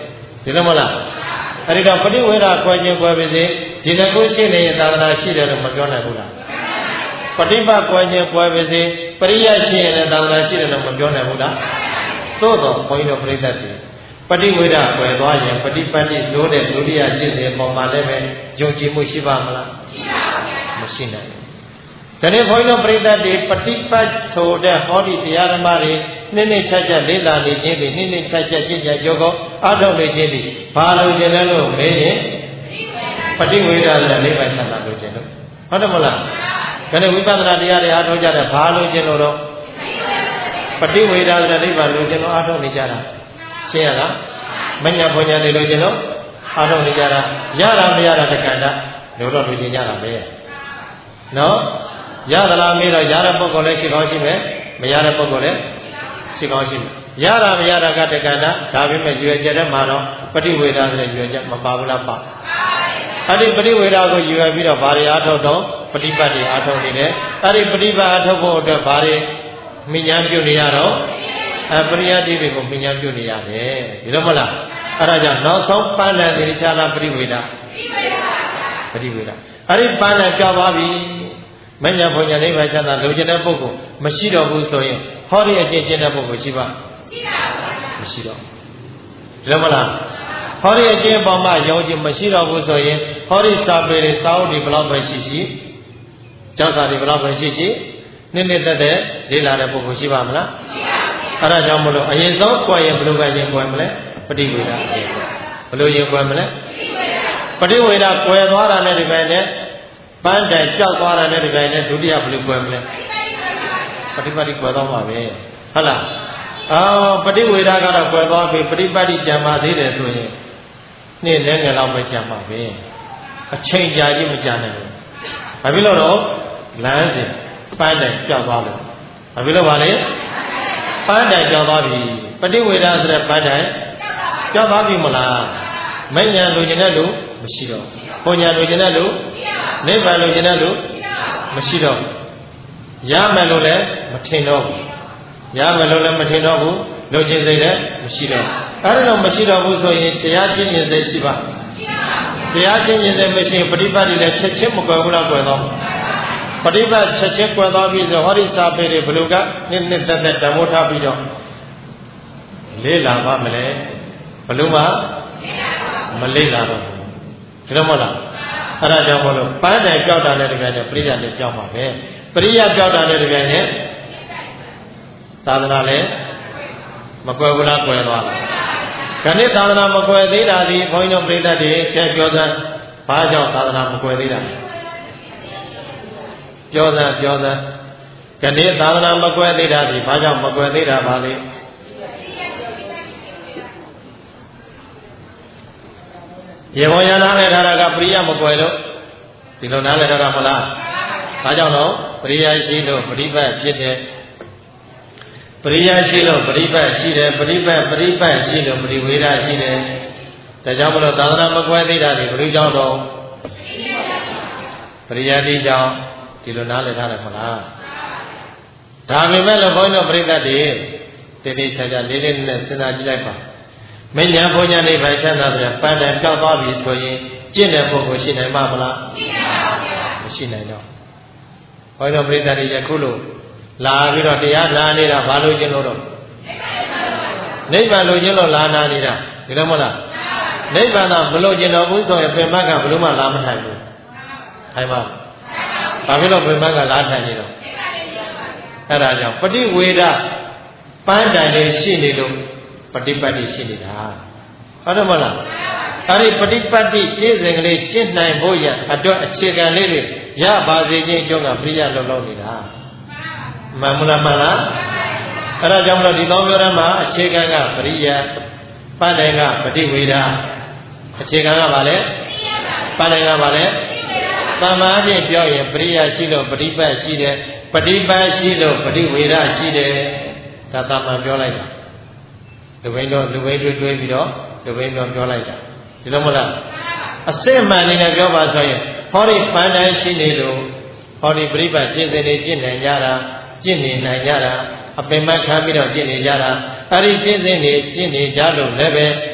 ဒီလိုမလားအဲ့ဒီတော့ပฏิဝေဒကွဲခြင်းကွဲပါစေဒီနှစ်ခုရှိနေရင်သာသနာရှိတယ်လို့မပြောနိုင်ဘူးလားပฏิပတ်ကွဲခြင်းကွဲပါစေပရိယရှိရင်လည်းသာသနာရှိတယ်လို့မပြောနိုင်ဘူးလားသို့တော့ဘုန်းကြီးတို့ပြိဿတ်တွေပฏิဝေဒကွယ်သွားရင်ပฏิပတ်တိလို့တဲ့ဒုတိယကျင့်စဉ်ပုံမှာလည်းပဲယုံကြည်မှုရှိပါမလားရှိပါဘူးမရှိနိုင်ဘူးဒါနဲ့ဘုန်းကြီးတို့ပြိဿတ်တွေပฏิပတ်ဆိုတဲ့ဟောဒီတရားဓမ္မတွေနည်းနည်းချက်ချက်လေးလာနေခြင်းတွေနည်းနည်းချက်ချက်ကြည်ကြကြောကောအားထုတ်နေခြင်းတွေဘာလို့ခြင်းလဲလို့မေးရင်ပฏิဝေဒနဲ့လေးပါးချမ်းသာလို့ခြင်းလို့ဟုတ်တယ်မလားဒါနဲ့ဝိပဿနာတရားတွေအားထုတ်ကြတဲ့ဘာလို့ခြင်းလို့တော့ပฏิဝေဒနဲ့လေးပါးလို့ခြင်းလို့အားထုတ်နေကြတာရှင်းရလားမညာဘုံညာနေလို့ခြင်းလို့အားထုတ်နေကြတာရတာမရတာတက္ကန္တလို့တော့လူချင်းကြတာပဲနော်ရသလားမေးတော့ရတဲ့ပုဂ္ဂိုလ်လည်းရှိကောင်းရှိမယ်မရတဲ့ပုဂ္ဂိုလ်လည်းရှိကောင်းရှိမယ်ရတာမရတာကတက္ကန္တဒါပေမဲ့ရွယ်ချက်တဲ့မှာတော့ပฏิဝေဒဆိုတဲ့ရွယ်ချက်မပါဘူးလားပါအဲ့ဒီပฏิဝေဒကိုရွယ်ပြီးတော့ဘာတွေအားထုတ်တော့ပฏิပတ်တွေအားထုတ်နေတယ်အဲ့ဒီပฏิပတ်အားထုတ်ဖို့အတွက်ဘာတွေမိညာပြုနေရတော့အပရိယတိတွေကိုမိညာပြုနေရတယ်ဒီလိုမလားအဲ့ဒါကြောင့်နောက်ဆုံးပန်းတဲ့သတိချာပฏิဝေဒပฏิဝေဒအဲ့ဒီပန်းတဲ့ကြောက်ပါပြီမညာဘုံညာနိဗ္ဗာန်ချမ်းသာလိုချင်တဲ့ပုဂ္ဂိုလ်မရှိတော့ဘူးဆိုရင်ဟောဒီအကျင့်ကျင့်တဲ့ပုဂ္ဂိုလ်ရှိပါရှိပါဘူးမရှိတော့ဒီလိုမလားဟောဒီအကျင့်ပေါ်မှာယုံကြည်မရှိတော့ဘူးဆိုရင်ဟောဒီစာပေတွေစာအုပ်တွေဘလောက်ပဲရှိရှိကျောင်းသားတွေဘလောက်ပဲရှိရှိနည်းနည်းသက်သက်လေ့လာတဲ့ပုဂ္ဂိုလ်ရှိပါမလားရှိပါဘူးအဲ့ဒါကြောင့်မလို့အရင်ဆုံးကြွယ်ရင်ဘယ်လိုပဲရင်ကြွယ်မလဲပฏิဝေဒဘယ်လိုရင်ကြွယ်မလဲပฏิဝေဒကြွယ်သွားတာနဲ့ဒီပိုင်းနဲ့ပန်းတိုင်ကြောက်သွားတာနဲ့ဒီပိုင်းနဲ့ဒုတိယဘယ်လိုကြွယ်မလဲပฏิပတ်တိကြွယ်သွားမှာပဲဟုတ်လားအော်ပฏิဝေဒကတော့ကြွယ်သွားပြီပฏิပတ်တိကြံပါသေးတယ်ဆိုရင်နေ့လည်းငယ်တော့ပဲကြံပါပဲအချိန်ကြာကြီးမကြာနိုင်ဘူးဘာဖြစ်လို့တော့လမ်းစဉ်ပန်းတိုင်ကြောက်သွားလို့ဘာဖြစ်လို့ပါလဲပန်းတိုင်ကြောက်သွားပြီပฏิဝေဒဆိုတဲ့ပန်းတိုင်ကြောက်သွားပြီမလားမဉ္ဇဉ်လူကျင်တဲ့လူမရှိတော့ဘုံညာလူကျင်တဲ့လူနိဗ္ဗာန်လူကျင်တဲ့လူမရှိတော့ရမယ်လို့လည်းမထင်တော့ဘူးရမယ်လို့လည်းမထင်တော့ဘူးလူကျင်စိတ်လည်းမရှိတော့အဲ့ဒါတော့မရှိတော့ဘူးဆိုရင်တရားကျင့်ခြင်းစိတ်ရှိပါတရားကျင့်ခြင်းစိတ်မရှိရင်ပฏิပတ်တွေလည်းချက်ချင်းမကွယ်ဘူးလားကွယ်တော့ပฏิပတ်ချက်ချင်းကွယ်သွားပြီဆိုဟောဒီစာပေတွေဘယ်လိုကနှစ်နှစ်သက်သက်ဓမ္မထားပြီးတော့လေးလာပါမလဲဘယ်လိုမှမလေးလာတော့ဘူးဒီလိုမဟုတ်လားအဲ့ဒါကြောင့်မလို့ပန်းတိုင်ကြောက်တာနဲ့တကယ်နဲ့ပရိယတ်နဲ့ကြောက်ပါပဲပရိယတ်ကြောက်တာနဲ့တကယ်နဲ့သာသနာလည်းမကွယ်ဘူးလားကွယ်သွားလားခဏသာသနာမကွယ်သေးတာဒီဘုန်းကြီးတို့ပြိဿတ်တွေကဲပြောစမ်းဘာကြောင့်သာသနာမကွယ်သေးတာပြောစမ်းပြောစမ်းခဏသာသနာမကွယ်သေးတာဒီဘာကြောင့်မကွယ်သေးတာပါလဲရေဘောရနားလဲထားတာကပရိယမကွယ်လို့ဒီလိုနားလဲထားတာမလားဒါကြောင့်တော့ပရိယရှိလို့ပရိပတ်ဖြစ်တယ်ပရိယရှိလို့ပရိပတ်ရှိတယ်ပရိပတ်ပရိပတ်ရှိလို့ပရိဝေဒရှိတယ်ဒါကြောင့်မလို့သာသနာမကွယ်သေးတာဒီဘယ်လိုကြောင့်တော့ပရိယတိကြောင့်ဒီလိုနားလဲထားတယ်မလားဒါပေမဲ့လို့ဘုန်းကြီးတို့ပရိသတ်တွေတည်တည်ချာချာလေးလေးနဲ့စဉ်းစားကြည့်လိုက်ပါမဉ္ဇဉ်ဘုံညာနိဗ္ဗာန်ချမ်းသာတဲ့ပန်းတိုင်ကြောက်သွားပြီဆိုရင်ကျင့်တဲ့ပုဂ္ဂိုလ်ရှိနိုင်မှာမလားရှိနိုင်ပါဘူးမရှိနိုင်တော့ဘုန်းတော်ပရိသတ်တွေယခုလိုလာပြီးတော့တရားနာနေတာဘာလို့ကျင့်လို့တော့နိဗ္ဗာန်လိုကျင့်လို့လာနာနေတာဒီလိုမဟုတ်လားနိဗ္ဗာန်ကမလို့ကျင့်တော့ဘူးဆိုရင်ပြင်မကဘလို့မှလာမထိုင်ဘူးထိုင်ပါဘာဖြစ်လို့ပြင်မကလာထိုင်နေတော့အဲ့ဒါကြောင့်ပฏิဝေဒပန်းတိုင်လေးရှိနေလို့ပฏิပတ်တိရှိနေတာဟုတ်တယ်မလားအဲဒီပฏิပတ်တိကျင့်စဉ်ကလေးကျင့်နိုင်ဖို့ရအတွက်အခြေခံလေးတွေရပါစေခြင်းအကြောင်းကပြိယလုံးလုံးနေတာမှန်မလားမှန်လားအဲဒါကြောင့်မလို့ဒီသောမျိုးရမှာအခြေခံကပရိယပန်းတိုင်ကပฏิဝေဒအခြေခံကဘာလဲပန်းတိုင်ကဘာလဲသမ္မာအချင်းပြောရင်ပရိယရှိလို့ပฏิပတ်ရှိတယ်ပฏิပတ်ရှိလို့ပฏิဝေဒရှိတယ်ဒါသမ္မာပြောလိုက်တာလူဘိန်းတော့လူဘိန်းတွေးတွေးပြီးတော့လူဘိန်းပြောပြောလိုက်တာဒီလိုမဟုတ်လားအစစ်မှန်နေနဲ့ပြောပါဆိုရင်ဟောဒီပန်းတိုင်ရှိနေလို့ဟောဒီပရိပတ်ကျင့်စဉ်တွေကျင့်နိုင်ကြတာကျင့်နေနိုင်ကြတာအပင်မခံပြီးတော့ကျင့်နေကြတာအဲ့ဒီကျင့်စဉ်တွေကျင့်နေကြလို့လည်းပဲ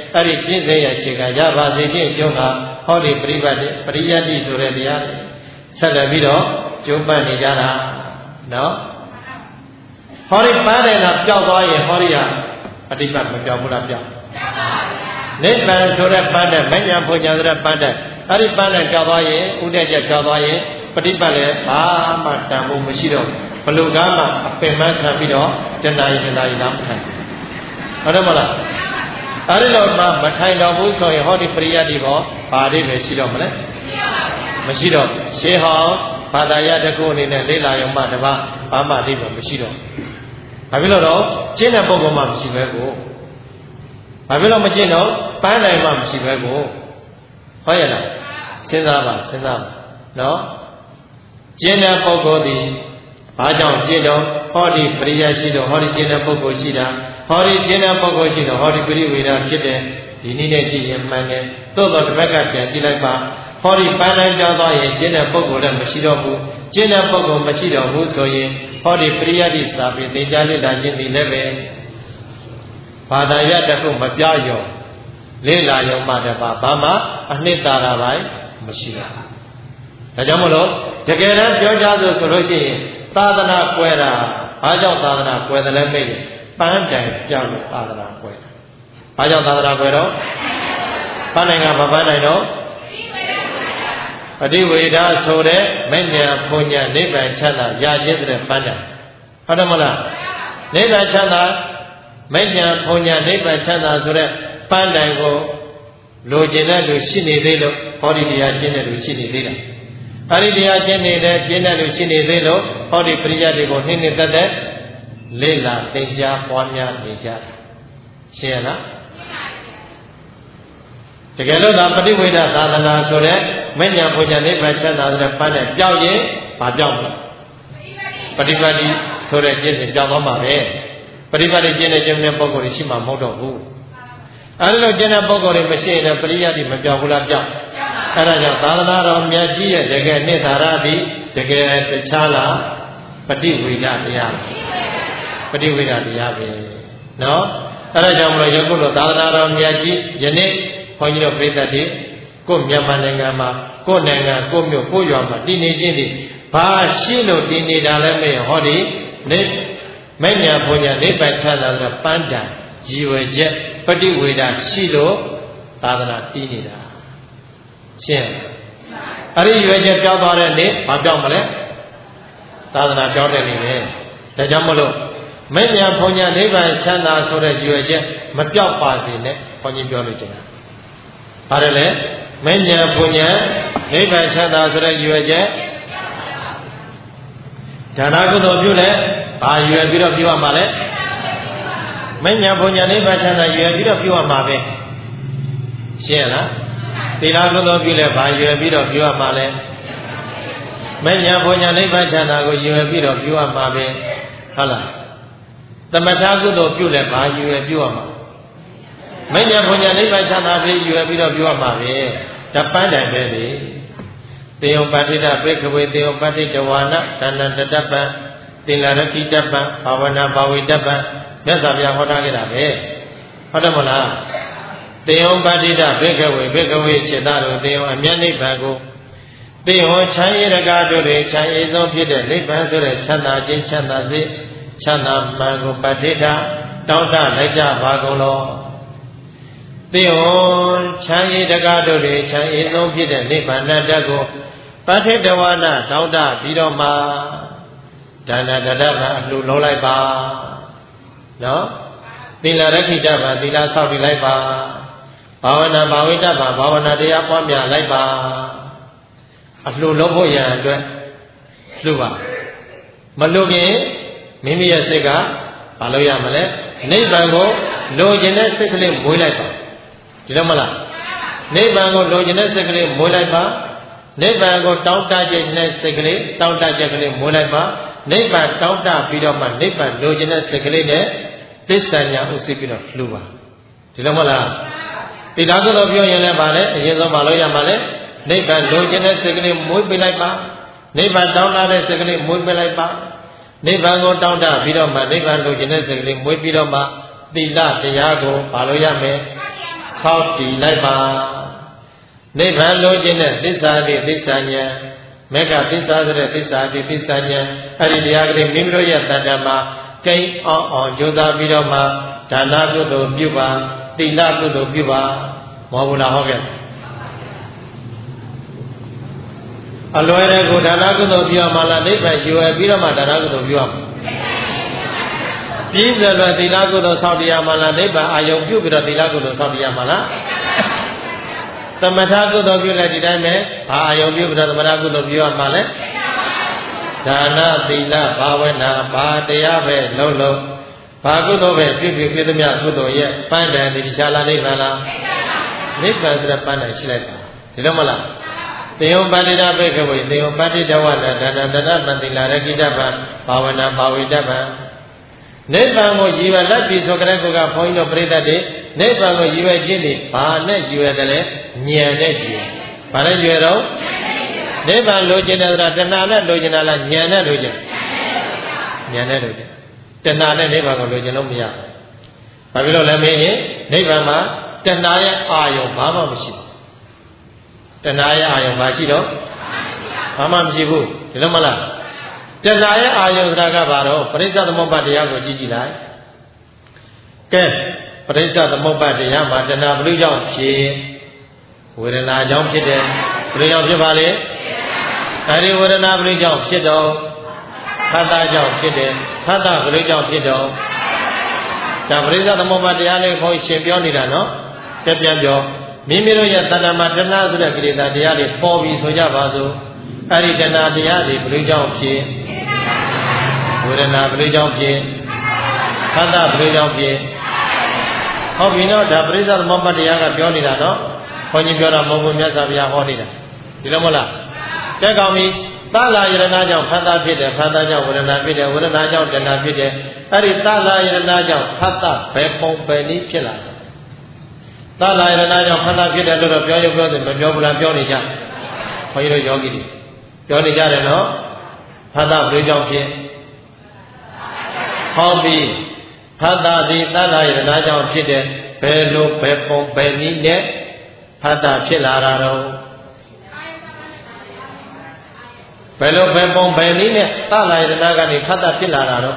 အဲ့ဒီကျင့်စဉ်ရဲ့အခြေခံရပါစေခြင်းကျုံးကဟောဒီပရိပတ်ပရိယတ္တိဆိုတဲ့တရားဆက်လက်ပြီးတော့ကျုံးပတ်နေကြတာနော်ဟောဒီပန်းတယ်လားပျောက်သွားရင်ဟောဒီဟာပฏิပတ်မပျောက်ဘူးလားပျောက်နိဗ္ဗာန်ဆိုတဲ့ပန်းတဲ့မဉ္ဇဉ်ဘုံညာဆိုတဲ့ပန်းတဲ့အဲ့ဒီပန်းတဲ့ပျောက်သွားရင်ဥဒ္ဒေချက်ပျောက်သွားရင်ပฏิပတ်လည်းဘာမှတန်ဖို့မရှိတော့ဘလူကားမှအပင်မခံပြီးတော့တဏှာယတဏှာယလားမထိုင်ဘူးဟုတ်တယ်မလားအဲ့ဒီလိုမှမထိုင်တော့ဘူးဆိုရင်ဟောဒီပရိယတ္တိဘောဘာတွေပဲရှိတော့မလဲမရှိတော့ရှေးဟောင်းဘာသာရတကူအနေနဲ့လေ့လာရုံမှတပါဘာမှသိဖို့မရှိတော့ဘာဖြစ်လို့တော့ကျင့်တဲ့ပုဂ္ဂိုလ်မှမရှိပဲကိုဘာဖြစ်လို့မကျင့်တော့ပန်းနိုင်မှမရှိပဲကိုဟုတ်ရဲ့လားစဉ်းစားပါစဉ်းစားပါနော်ကျင့်တဲ့ပုဂ္ဂိုလ်ဒီဘာကြောင့်ကျင့်တော့ဟောဒီပရိယရှိတော့ဟောဒီကျင့်တဲ့ပုဂ္ဂိုလ်ရှိတာဟောဒီကျင့်တဲ့ပုဂ္ဂိုလ်ရှိတော့ဟောဒီပရိဝေဒဖြစ်တယ်ဒီနည်းနဲ့ကြည့်ရင်မှန်တယ်သို့တော့တစ်ဘက်ကပြန်ကြည့်လိုက်ပါဟောဒီပန်းတိုင်းပြောသွားရင်ကျင့်တဲ့ပုဂ္ဂိုလ်လည်းမရှိတော့ဘူးကျင့်တဲ့ပုဂ္ဂိုလ်မရှိတော့ဘူးဆိုရင်ဟောဒီပရိယတ္တိစာပေသင်ကြားလေ့လာခြင်းဒီလည်းပဲဘာသာရတခုမပြောက်ရောလေ့လာရုံမှတပါဘာမှအနှစ်သာရပိုင်းမရှိတော့ဒါကြောင့်မလို့တကယ်တမ်းပြောကြဆိုဆိုလို့ရှိရင်သာသနာကွဲတာဘာကြောင့်သာသနာကွဲတယ်လဲမေးရင်ပန်းတိုင်ပြောက်လို့သာသနာကွဲတာဘာကြောင့်သာသနာကွဲတော့ပန်းတိုင်ကဘာပန်းတိုင်တော့ပฏิဝေဒဆိုတဲ့မဉ္ဇဉ်ဘုံညာနိဗ္ဗာန်ချမ်းသာရခြင်းတဲ့ပန်းတိုင်ဟုတ်တယ်မလားနိဗ္ဗာန်ချမ်းသာမဉ္ဇဉ်ဘုံညာနိဗ္ဗာန်ချမ်းသာဆိုတဲ့ပန်းတိုင်ကိုလိုချင်တဲ့လူရှိနေသေးလို့ဟောဒီတရားရှင်းတဲ့လူရှိနေသေးတယ်အဲ့ဒီတရားရှင်းနေတဲ့ရှင်းတဲ့လူရှိနေသေးလို့ဟောဒီပရိယတ်တွေကိုနှင်းနှင်းသက်သက်လေ့လာသင်ကြားပွားများနေကြတယ်ရှင်းရလားတကယ်လို့သာပฏิဝေဒသာသနာဆိုတဲ့မဉ္ဇဉ်ဘုံညာနိဗ္ဗာန်ချမ်းသာဆိုတဲ့ပန်းနဲ့ပြောက်ရင်ဘာပြောက်မလဲပฏิပတ်တိဆိုတဲ့ကျင့်စဉ်ပြောက်သွားမှာပဲပฏิပတ်တိကျင့်တဲ့ကျင့်တဲ့ပုဂ္ဂိုလ်ရှိမှမဟုတ်တော့ဘူးအဲ့လိုကျင့်တဲ့ပုဂ္ဂိုလ်တွေမရှိရင်ပရိယတ်တိမပြောက်ဘူးလားပြောက်အဲ့ဒါကြောင့်သာသနာတော်မြတ်ကြီးရဲ့တကယ်နှစ်သာရသည်တကယ်တခြားလားပฏิဝေဒတရားပฏิဝေဒတရားပဲနော်အဲ့ဒါကြောင့်မလို့ယခုလိုသာသနာတော်မြတ်ကြီးယနေ့ဘုန်းကြီးတို့ပြိဿတိကိုမြန်မာနိုင်ငံမှာကိုနိုင်ငံကိုမြို့ကိုရွာမှာတည်နေခြင်းဒီဘာရှိလို့တည်နေတာလဲမေးဟောဒီနေမဉ္ဇဉ်ဘုံညာနိဗ္ဗာန်ချမ်းသာတဲ့ပန်းတိုင်ရည်ဝယ်ချက်ပฏิဝေဒရှိလို့သာသနာတည်နေတာရှင်းအဲ့ဒီရွယ်ချက်ပြောင်းသွားတဲ့နေ့ဘာပြောင်းမလဲသာသနာပြောင်းတဲ့နေ့ပဲဒါကြောင့်မလို့မဉ္ဇဉ်ဘုံညာနိဗ္ဗာန်ချမ်းသာဆိုတဲ့ရွယ်ချက်မပြောက်ပါစေနဲ့ဘုန်းကြီးပြောလို့ချင်တာဘာလဲလဲမဉ္ဇဉ်ဘုံညာနိဗ္ဗာန်ချမ်းသာဆိုတဲ့ရွယ်ချက်ဒါနကုသိုလ်ပြုလဲဘာရွယ်ပြီးတော့ပြုရမှာလဲမဉ္ဇဉ်ဘုံညာနိဗ္ဗာန်ချမ်းသာရွယ်ပြီးတော့ပြုရမှာပဲရှင်းလားသီလကုသိုလ်ပြုလဲဘာရွယ်ပြီးတော့ပြုရမှာလဲမဉ္ဇဉ်ဘုံညာနိဗ္ဗာန်ချမ်းသာကိုရွယ်ပြီးတော့ပြုရမှာပဲဟုတ်လားသမထကုသိုလ်ပြုလဲဘာရွယ်ပြုရမှာမဉ္ဇဉ်ဘုံညာနိဗ္ဗာန်ချမ်းသာပြီးရွယ်ပြီးတော့ပြုရမှာပဲတပန်းတိုင်ပဲလေတေယံပဋ္ဌိတဘေခဝေတေယံပဋ္ဌိတဝါနသန္တံတတပံသင်္လာရတိတပံဘာဝနာဘာဝိတပံမြတ်စွာဘုရားဟောထားခဲ့တာပဲဟုတ်တယ်မလားတေယံပဋ္ဌိတဘေခဝေဘေခဝေစေတတို့တေယံအမြတ်နိဗ္ဗာန်ကိုတေယံချမ်းရကတို့တွေချမ်းရဆုံးဖြစ်တဲ့နိဗ္ဗာန်ဆိုတဲ့ချမ်းသာခြင်းချမ်းသာစေချမ်းသာမှန်ကိုပဋ္ဌိတတောင်းတလိုက်ကြပါကုန်လောတေယံချမ်းရတကတို့တွေချမ်းရဆုံးဖြစ်တဲ့နိဗ္ဗာန်တတ်ကိုပဋ္ဌိတဝါနတောင်းတပြီးတော့မှဒါနတတကအလှလုံးလိုက်ပါနော်သီလရခိတဗာသီလဆောက်တည်လိုက်ပါဘာဝနာဘာဝိတဗာဘာဝနာတရားပွားများလိုက်ပါအလှလုံးဖို့ရန်အတွက်လှပါမလှခင်မိမိရဲ့စိတ်ကဘာလို့ရမလဲနိဗ္ဗာန်ကိုလိုချင်တဲ့စိတ်ကလေးမွေးလိုက်ပါဒီလိုမလားနိဗ္ဗာန်ကိုလိုချင်တဲ့စိတ်ကလေးမွေးလိုက်ပါနိဗ္ဗာန်ကိုတောင်းတခြင်းနဲ့စိတ်ကလေးတောင်းတခြင်းကလေးမွေးလိုက်ပါနိဗ္ဗာန်တောင်းတပြီးတော့မှနိဗ္ဗာန်လိုချင်တဲ့စိတ်ကလေးနဲ့သစ္စာညာဥသိပြီးတော့လှူပါဒီလိုမလားဒီဒါဆိုတော့ပြောရင်လည်းဗာလဲအရင်ဆုံးမလို့ရမှာလဲနိဗ္ဗာန်လိုချင်တဲ့စိတ်ကလေးမွေးပေးလိုက်ပါနိဗ္ဗာန်တောင်းတတဲ့စိတ်ကလေးမွေးပေးလိုက်ပါနိဗ္ဗာန်ကိုတောင်းတပြီးတော့မှနိဗ္ဗာန်လိုချင်တဲ့စိတ်ကလေးမွေးပြီးတော့မှသီလတရားကိုဗာလို့ရမယ်ဆောက်တည်လိုက်ပါနိဗ္ဗာန်လိုချင်တဲ့သစ္စာတိသစ္စာဉာဏ်မေဃသစ္စာဆိုတဲ့သစ္စာတိသစ္စာဉာဏ်အဲ့ဒီတရားကလေးမိမိတို့ရဲ့တဏ္ဍာမှာကိန်းအောင်အောင်ကြိုးစားပြီးတော့မှဒါနကုသိုလ်ပြုပါသီလကုသိုလ်ပြုပါမဟုတ်ဘူးလားဟုတ်ကဲ့အလွယ်တဲ့ကိုဒါနကုသိုလ်ပြုရမှာလားနိဗ္ဗာန်ယူရပြီးတော့မှဒါနကုသိုလ်ပြုရမှာပြည့်စုံတဲ့သီလကုသိုလ်ဆောက်တည်ရမှာလားနိဗ္ဗာန်အာယုံပြုပြီးတော့သီလကုသိုလ်ဆောက်တည်ရမှာလားသမထကုသိုလ်ပြုတဲ့ဒီတိုင်းပဲဘာအာယုံပြုပြီးတော့သမထကုသိုလ်ပြုရမှာလဲဒါနသီလဘာဝနာဘာတရားပဲလုံးလုံးဘာကုသိုလ်ပဲပြုပြုပြသမျှကုသိုလ်ရဲ့ပန်းတန်ဒီရှားလာနိဗ္ဗာန်လားနိဗ္ဗာန်ဆိုတဲ့ပန်းတန်ရှိလိုက်တာဒီလိုမလားသေယံပတိတာဘိက္ခဝေသေယံပတိတဝနာဒါနတတမတိလာရကိတ္တဗံဘာဝနာဘာဝိတ္တဗံနိဗ္ဗာန်ကိုရည်ရွယ်လက်ပြီးဆိုကြတဲ့ကောကဘုန်းကြီးတို့ပြိတ္တတွေနိဗ္ဗာန်ကိုရည်ရွယ်ခြင်းဒီဘာနဲ့ရည်ရွယ်တယ်လဲဉာဏ်နဲ့ရည်ရွယ်ဘာနဲ့ရည်ရွယ်တော့နိဗ္ဗာန်လိုချင်တယ်ဆိုတာတဏှာနဲ့လိုချင်တာလားဉာဏ်နဲ့လိုချင်ဉာဏ်နဲ့လိုချင်တဏှာနဲ့နိဗ္ဗာန်ကိုလိုချင်လို့မရဘူး။ဘာဖြစ်လို့လဲမင်းရင်နိဗ္ဗာန်မှာတဏှာရဲ့အာယုံဘာမှမရှိဘူး။တဏှာရဲ့အာယုံမရှိတော့ဘာမှမရှိဘူးဒီလိုမလား။တဏှာရဲ့အာယုံဆိုတာကဘာတော့ပရိစ္ဆေသမုပ္ပါတရားကိုကြည့်ကြည့်လိုက်။ကဲပရိစ္ဆေသမုပ္ပါတရားမှာတဏှာဘုကြောင့်ဖြစ်ဝေဒနာကြောင့်ဖြစ်တယ်ဘယ်ကြောင့်ဖြစ်ပါလဲအဲဒီဝေဒနာဘယ်ကြောင့်ဖြစ်တော့သတ္တကြောင့်ဖြစ်တယ်သတ္တဘယ်ကြောင့်ဖြစ်တော့ဒါပရိစ္ဆေသမုပ္ပါတရားလေးခေါ်ရှင်ပြောနေတာနော်တက်ပြန်ပြောမိမိတို့ရဲ့တဏ္ဍာမှာတဏှာဆိုတဲ့ကိလေသာတရားတွေပေါ်ပြီးဆိုကြပါစို့အဲဒီတဏှာတရားတွေဘယ်ကြောင့်ဖြစ်ဝေဒနာဘယ်ကြောင့်ဖြစ်သတ္တဘယ်ကြောင့်ဖြစ်ဟုတ်ပြီနော်ဒါပရိစ္ဆေသမုပ္ပါတရားကပြောနေတာနော်ခွန်ကြီးပြောတာမဟုတ်ဘူးမြတ်စွာဘုရားဟောနေတာဒီလိုမဟုတ်လားတက်ကောင်းပြီသလာယရဏကြောင့်ဖတ်တာဖြစ်တယ်ဖတ်တာကြောင့်ဝေဒနာဖြစ်တယ်ဝေဒနာကြောင့်တဏှာဖြစ်တယ်အဲ့ဒီသလာယရဏကြောင့်ဖတ်တာဘယ်ပုံပဲနည်းဖြစ်လာသလာယရဏကြောင့်ဖတ်တာဖြစ်တယ်လို့တော့ပြောရုပ်ပြောတယ်မပြောဘူးလားပြောနေကြခွန်ကြီးတို့ယောဂီတွေပြောနေကြတယ်နော်ဖတ်တာဘယ်ကြောင့်ဖြစ်ဟောပြီဖတ်တာဒီသလာယရဏကြောင့်ဖြစ်တယ်ဘယ်လိုဘယ်ပုံဘယ်နည်းနဲ့ဖတ်တာဖြစ်လာတာတော့ဘယ်လိုဘယ်ပုံဘယ်နည်းနဲ့သလာယရဏကနေဖတ်တာဖြစ်လာတာတော့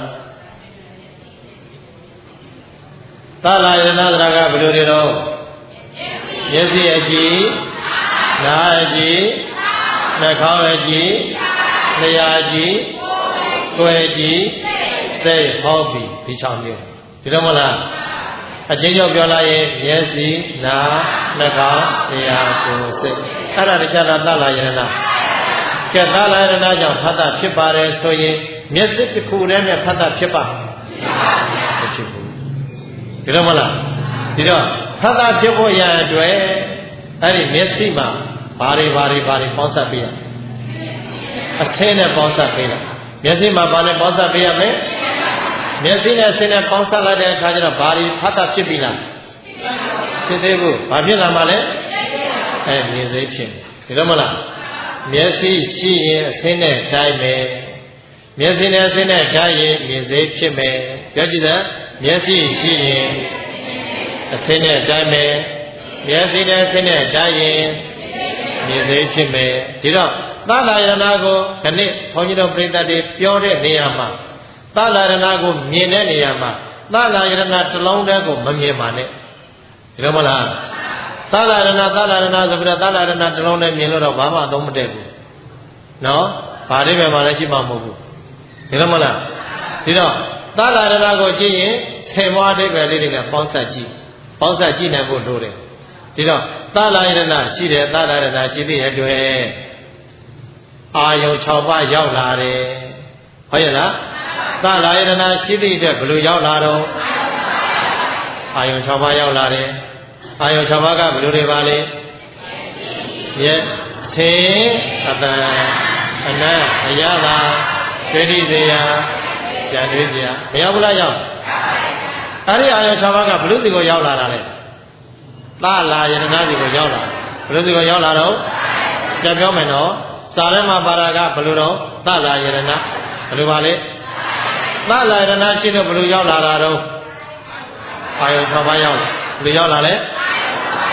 သလာယရဏသရကဘယ်လိုတွေတော့မျက်စိအကြည့်နားအကြည့်နှာခေါင်းအကြည့်လျှာအကြည့်ကိုယ်အကြည့်စိတ်ဟောပြီဒီ၆မျိုးဒီတော့မလားအချင်းချင်းပြောလိုက်ရင်မျက်စိနားနှာခေါင်းလျှာကိုယ်စိတ်အဲ့ဒါတခြားတာသလာယရဏကဲသလာယရဏကြောင့်ဖတ်တာဖြစ်ပါတယ်ဆိုရင်မျက်စိတစ်ခုတည်းနဲ့ဖတ်တာဖြစ်ပါမဖြစ်ဘူးဒီတော့မလားဒီတော့ဖတ်တာဖြစ်ဖို့ရအတွက်အဲ့ဒီမျက်စိမှာဘာတွေဘာတွေဘာတွေပေါင်းစပ်ပေးရအထင်းနဲ့ပေါင်းစပ်ပေးလိုက်မျက်စိမှာဘာနဲ့ပေါင်းစပ်ပေးရမလဲမျက်စိနဲ့ဆင်းနဲ့ပေါင်းစပ်လိုက်တဲ့အခါကျတော့ဘာတွေဖတ်တာဖြစ်ပြီလားဖြစ်သေးဘူးဘာဖြစ်လာမှာလဲအဲမြင်စိတ်ဖြစ်ဒီတော့မလားမျက်စိရှိရင်အဆင်းနဲ့တိုင်းမယ်မျက်စိနဲ့အဆင်းနဲ့တိုင်းရင်မြင်စိတ်ဖြစ်မယ်ပြောကြည့်တယ်မျက်စိရှိရင်အဆင်းနဲ့တိုင်းမယ်မျက်စိနဲ့အဆင်းနဲ့တိုင်းရင်မြင်စိတ်ဖြစ်မယ်ဒီတော့သလာယရဏကိုခဏဘုန်းကြီးတို့ပြိတ္တတွေပြောတဲ့နေရာမှာသလာယရဏကိုမြင်တဲ့နေရာမှာသလာယရဏတစ်လုံးတည်းကိုမမြင်ပါနဲ့ဒီလိုမလားသလာရဏသလာရဏဆိုပြီးတော့သလာရဏတစ်လုံးနဲ့မြင်လို့တော့ဘာမှသုံးမတတ်ဘူးနော်ဘာအိဗယ်မှာလည်းရှိမှာမဟုတ်ဘူးဒီလိုမလားဒီတော့သလာရဏကိုကြည့်ရင်ဆယ်ဘွားအိဗယ်လေးတွေနဲ့ပေါင်းစပ်ကြည့်ပေါင်းစပ်ကြည့်နိုင်ဖို့လိုတယ်ဒီတော့သလာရဏရှိတယ်သလာရဏရှိတဲ့အတွက်အာယုံ၆ပါးရောက်လာတယ်ဟုတ်ရဲ့လားသလာရဏရှိတဲ့အတွက်ဘယ်လိုရောက်လာတော့အာယုံ၆ပါးရောက်လာတယ်အာယုံ၆ပါးကဘယ်လိုတွေပါလဲယက်သေအတန်အနတ်အရသာဒိဋ္ဌိစေယဉာဏ်တွေးစရာမရောက်ဘူးလားရောက်အဲ့ဒီအာယုံ၆ပါးကဘယ်လိုဒီကိုရောက်လာတာလဲသလာယရဏဒီကိုရောက်လာဘယ်လိုဒီကိုရောက်လာတော့ကြပြောမယ်နော်စာထဲမှာပါတာကဘယ်လိုတော့သလာယရဏဘယ်လိုပါလဲသလာယရဏရှိတော့ဘယ်လိုရောက်လာတာတော့အာယုံ၆ပါးရောက်လာဘယ်လိုရောက်လာလဲ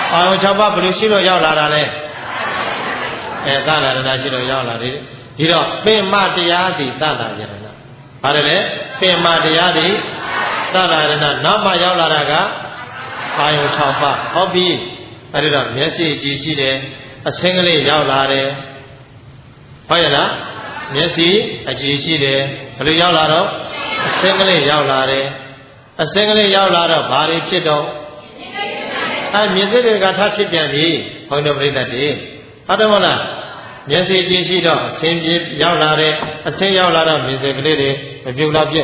အာယုံ၆ပါးဘယ်လိုရှိလို့ရောက်လာတာလဲအဲသလာရဏရှိလို့ရောက်လာတယ်ဒီတော့ပင်မတရားသည်သလာရဏဘာလဲလဲပင်မတရားသည်သလာရဏနောက်မှရောက်လာတာကအာယုံ၆ပါးဟုတ်ပြီအဲဒီတော့မျက်စိကြည့်ရှိတယ်အဆင်းကလေးရောက်လာတယ်ဟုတ်ရဲ့လားမျက်စိအကြည့်ရှိတယ်ဘယ်လိုရောက်လာတော့အဆင်းကလေးရောက်လာတယ်အဆင်းကလေးရောက်လာတော့ဘာတွေဖြစ်တော့အဲမြင်စိတ်တွေကထဖြစ်ပြန်ပြီဘုန်းတော်ပြိတ္တတွေဟုတ်တယ်မဟုတ်လားမျက်စိကြည့်ရှိတော့အဆင်းပြေရောက်လာတယ်အဆင်းရောက်လာတော့မြင်စိတ်ကလေးတွေမပြုတ်တော့ပြည့်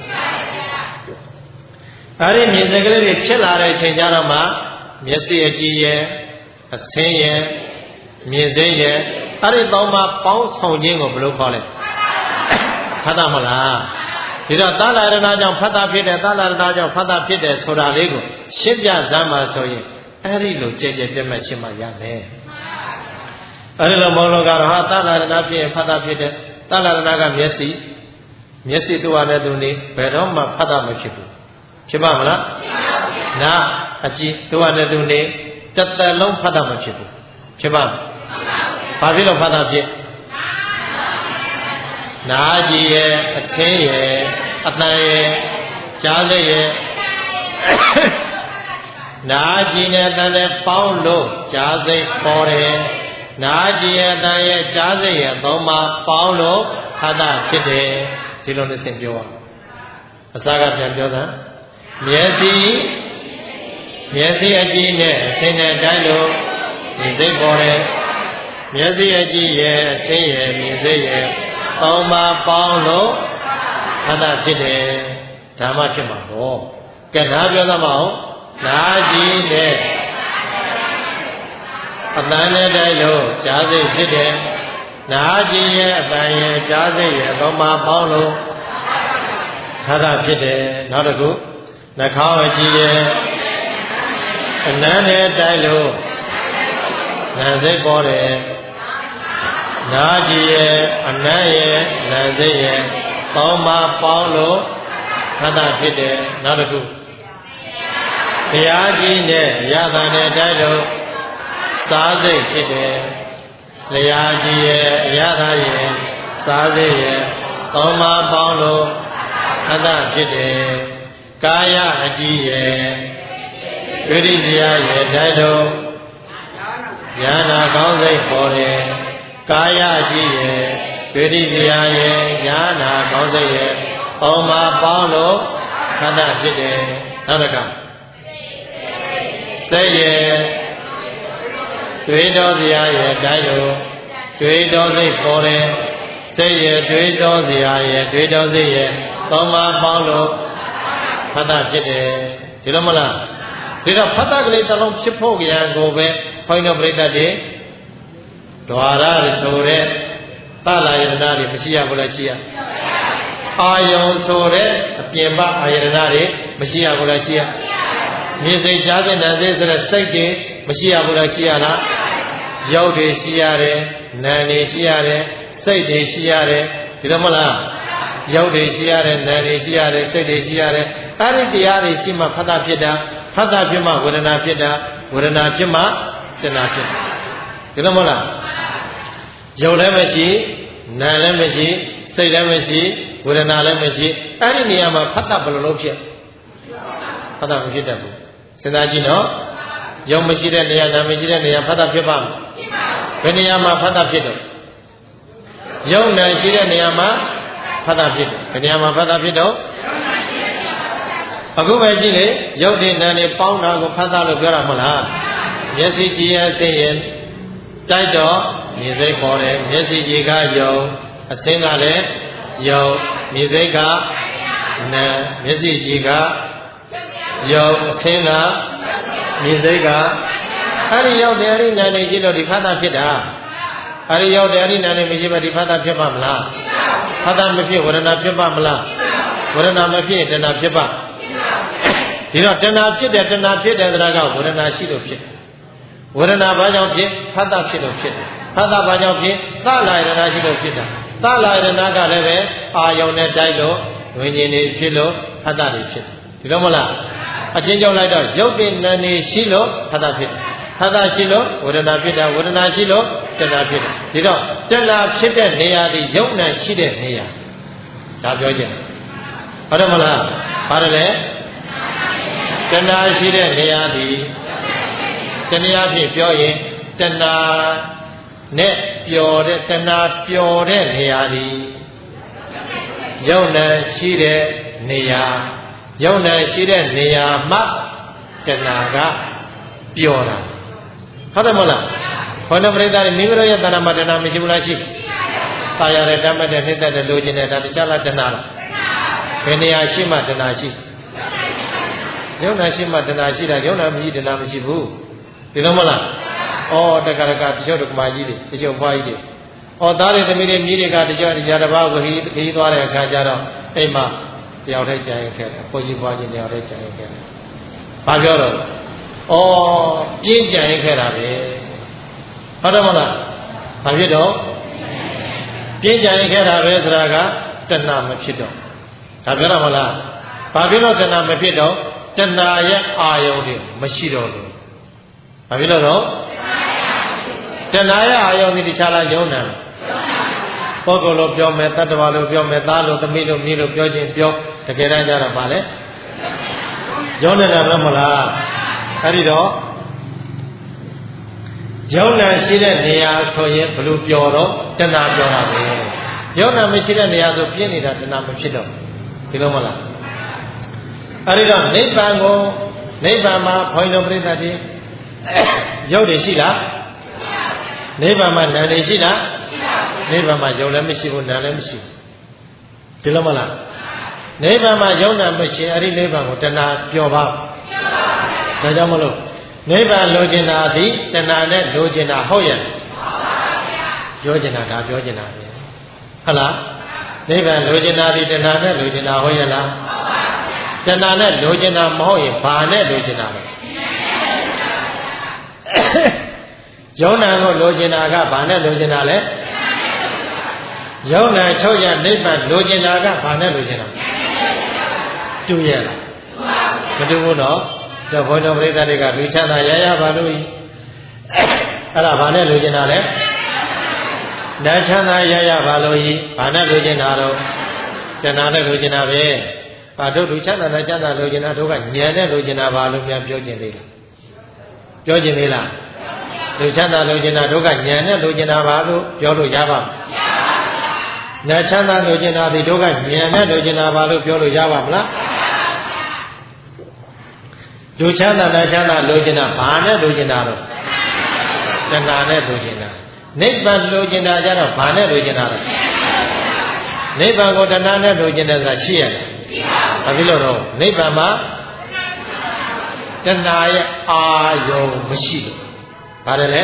အဲဒီမြင်စိတ်ကလေးတွေဖြစ်လာတဲ့အချိန်ကျတော့မှမျက်စိအကြည့်ရဲ့အဆင်းရဲ့မြင်စိတ်ရဲ့အဲ့ဒီသုံးပါးပေါင်းဆောင်ခြင်းကိုဘယ်လိုခေါ်လဲဖတ်တာမလားဒီတော့သလာရဏကြောင့်ဖတ်တာဖြစ်တယ်သလာရဏကြောင့်ဖတ်တာဖြစ်တယ်ဆိုတာလေးကိုရှင်းပြစမ်းပါဆိုရင်အဲ့ဒီလိုကြဲကြဲပြတ်မဲ့ရှင်းမှရမယ်အဲ့ဒီလိုမောလောကတော့ဟာသလာရဏဖြစ်ရင်ဖတ်တာဖြစ်တယ်သလာရဏကမျက်စိမျက်စိတူရတဲ့သူနေဘယ်တော့မှဖတ်တာမဖြစ်ဘူးဖြစ်ပါမလားနာအကြည့်တူရတဲ့သူနေတစ်သက်လုံးဖတ်တာမဖြစ်ဘူးဖြစ်ပါဘာဖြစ်လို့ဖတ်တာဖြစ်နာကြည့်ရဲ့အသင်းရဲ့အတန်ရဲ့ကြားစိတ်ရဲ့နာကြည့်နဲ့အတန်နဲ့ပေါင်းလို့ကြားစိတ်ပေါ်တယ်နာကြည့်ရဲ့အတန်ရဲ့ကြားစိတ်ရဲ့သုံးပါးပေါင်းလို့ဖတ်တာဖြစ်တယ်ဒီလိုနဲ့သင်ပြောရအစားကပြန်ပြောတာမျက်စိမျက်စိအကြည့်နဲ့အသင်းနဲ့တိုင်းလို့ဒီစိတ်ပေါ်တယ်မျက်စိအကြည့်ရဲ့အသင်းရဲ့မြင်စိတ်ရဲ့သုံးပါးပေါင်းလို့ဖတ်တာဖြစ်တယ်ဓမ္မဖြစ်မှာပေါ့ကဲဒါပြောသမောနာကြည့်နဲ့အတန်နဲ့တိုင်းလို့ကြားစိတ်ဖြစ်တယ်နာကြည့်ရဲ့အတန်ရဲ့ကြားစိတ်ရဲ့သုံးပါးပေါင်းလို့ဖတ်တာဖြစ်တယ်နောက်တစ်ခုနှာခေါင်းအကြည့်ရဲ့အနမ်းနဲ့တိုင်းလို့နာစိတ်ပေါ်တယ်နာကြည့်ရဲ့အနမ်းရဲ့နာစိတ်ရဲ့ပေါင်းပါပေါင်းလို့ဖတ်တာဖြစ်တယ်နောက်တစ်ခုဘုရားကြီးနဲ့ရတာနဲ့တိုင်းလို့စားစိတ်ဖြစ်တယ်ဘုရားကြီးရဲ့ရတာရဲ့စားစိတ်ရဲ့ပေါင်းပါပေါင်းလို့ဖတ်တာဖြစ်တယ်ကာယအကြည့်ရဲ့ဝိရိယရဲ့တိုင်းလို့ဉာဏ်ကောင်းစိတ်ပေါ်တယ်ကာယကြည့်ရဲ့ဝိရိယရဲ့ဉာဏ်ကောင်းစိတ်ရဲ့ပေါင်းပါပေါင်းလို့ခန္ဓာဖြစ်တယ်နောက်တစ်ခါစိတ်ရဲ့တွေးတော်စရာရဲ့တိုင်းလို့တွေးတော်စိတ်ပေါ်တယ်စိတ်ရဲ့တွေးတော်စရာရဲ့တွေးတော်စိတ်ရဲ့ပေါင်းပါပေါင်းလို့ခန္ဓာဖြစ်တယ်ဒီလိုမလားဒီတော့ဖတ်တာကလေးတစ်လုံးဖြစ်ဖို့ကြံကိုပဲဘုန်းတော်ပြိတ္တတွေဒွါရဆိုတဲ့သလာယရဏတွေမရှိရဘူးလားရှိရအာယုံဆိုတဲ့အပြင်ပအာယရဏတွေမရှိရဘူးလားရှိရမြေစိတ်ကြားစိတ်နာစိတ်ဆိုတဲ့စိတ်တွေမရှိရဘူးလားရှိရလားရုပ်တွေရှိရတယ်နာမ်တွေရှိရတယ်စိတ်တွေရှိရတယ်ဒီလိုမလားရုပ်တွေရှိရတယ်နာမ်တွေရှိရတယ်စိတ်တွေရှိရတယ်အဲ့ဒီတရားတွေရှိမှဖတ်တာဖြစ်တာဖတ်တာဖြစ်မှဝေဒနာဖြစ်တာဝေဒနာဖြစ်မှသင်္နာဖြစ်တာဒီလိုမဟုတ်လားရုပ်လည်းမရှိနာမ်လည်းမရှိစိတ်လည်းမရှိဝေဒနာလည်းမရှိအဲ့ဒီနေရာမှာဖတ်တာဘယ်လိုလုပ်ဖြစ်ဖတ်တာမဖြစ်တတ်ဘူးစဉ်းစားကြည့်နော်ရုပ်မရှိတဲ့နေရာနာမ်မရှိတဲ့နေရာဖတ်တာဖြစ်ပါ့မလားဘယ်နေရာမှာဖတ်တာဖြစ်တော့ရုပ်နာမ်ရှိတဲ့နေရာမှာဖတ်တာဖြစ်တယ်ဘယ်နေရာမှာဖတ်တာဖြစ်တော့အခုပဲကြည့်လေရုပ်တွေနာမ်တွေပေါင်းတာကိုဖတ်တာလို့ပြောတာမဟုတ်လားမျက်စိကြည့်ရသိရင်တိုက်တော့မြင်စိတ်ပေါ်တယ်မျက်စိကြည့်ကယုံအဆင်းကလည်းယုံမြင်စိတ်ကနာမျက်စိကြည့်ကယုံအဆင်းကမြင်စိတ်ကအဲ့ဒီရောက်တယ်အဲ့ဒီနာမ်တွေရှိလို့ဒီဖတ်တာဖြစ်တာအဲ့ဒီရောက်တယ်အဲ့ဒီနာမ်တွေမရှိဘဲဒီဖတ်တာဖြစ်ပါမလားဖတ်တာမဖြစ်ဝေဒနာဖြစ်ပါမလားဝေဒနာမဖြစ်တဏှာဖြစ်ပါဒီတော့တဏှာဖြစ်တယ်တဏှာဖြစ်တယ်ဆိုတာကဝေဒနာရှိလို့ဖြစ်ဝေဒနာဘာကြောင့်ဖြစ်ဖတ်တာဖြစ်လို့ဖြစ်ဖတ်တာဘာကြောင့်ဖြစ်သလာယရဏရှိလို့ဖြစ်တာသလာယရဏကလည်းပဲအာယုန်နဲ့တိုက်လို့ဝိညာဉ်တွေဖြစ်လို့ဖတ်တာတွေဖြစ်တယ်ဒီလိုမလားအချင်းကြောင့်လိုက်တော့ရုပ်တည်နာနေရှိလို့ဖတ်တာဖြစ်တယ် Hada Shilo, Urana Pita, Urana Shilo, Tana Pita. You know, Tana Pita Nea, the Yona Shida Nea. Taboja. Adamala, Parale, Tana Shida Nea, the Tania Pioye, Tana Net Piore, Tana Piore Nea, the Yona Shida Nea, Yona Shida Nea, Ma, Tanaga, Piora. Hadamala, Honabreda, Nimero Yanamadana, Mijulashi, Taya Redama, the Nita, the Lugina, the Chala Tanara, Penia Shima Tanashi, Yona Shima Tanashi, Yona Midi Namashibu, Dinamala, or the Karaka, the Shotok Majidi, the Jopaidi, or Dari the Midi Midica, the Jari Jaraba, he, he, Kajara, Emma, the outage giant cat, Pojibaji, the outage giant cat. Pagoro. Oh, Jin Jai Kerabe. Padamana, have you done? Jin Jai Kerabe, Draga, Tana Machido. Tagamala, Pavilo Tana Mapido, Tanaya Ayodi, Machido. Have you know? Tanaya Ayodi, the Chala Yonam. Pogolo Pio Metadavalo Pio Metalo, the Milo Milo Piojin Pio, the Keranja Vale. Jonah Ramala. Arido Jonah Shida Nia Toye, Blue Pioro, Tana Piora. Jonah Mishida Nia to Pieni that the number Shido. Pilomala Arido, Nepango, Nepama, Point of Britadi, Jodi Shila, Nepama Nani Shila, Nepama Jola Mishibu Nalemshi. Pilomala Nepama Jonah Mishi, Ari Nepango, Tana Piova. Najamalo. Neva Logina di, Tanane, Logina Hoyan. Georgina, Georgina. Hala. Neva Logina di, Tanane, Logina Hoyala. Tanane, Logina Moy, Bane, Logina. Jonah Logina, Bane, Logina. Jonah Choya, Neva Logina, Bane, Logina. Two years. What do you know? The point of Rita Richana Yaya Balui Arabane Luginale Nachana Yaya Balui, Pana Luginaro, Tanana Luginabe, Pado Luchana Nachana Lugina Toga, Yana Lugina Balumia Pioginilla. Pioginilla Luchana Lugina Toga, Yana Lugina Balu, Piolo Java Nachana Lugina the Toga, Yana Lugina Balu, Piolo Java. Luchana Najana Logina, Bana Logina, Tanana Logina. Neban Logina, Bana Logina. Neban got another Logina, the Shia. Aviloro, Nebama Tanaya Ayo Mashido. Parale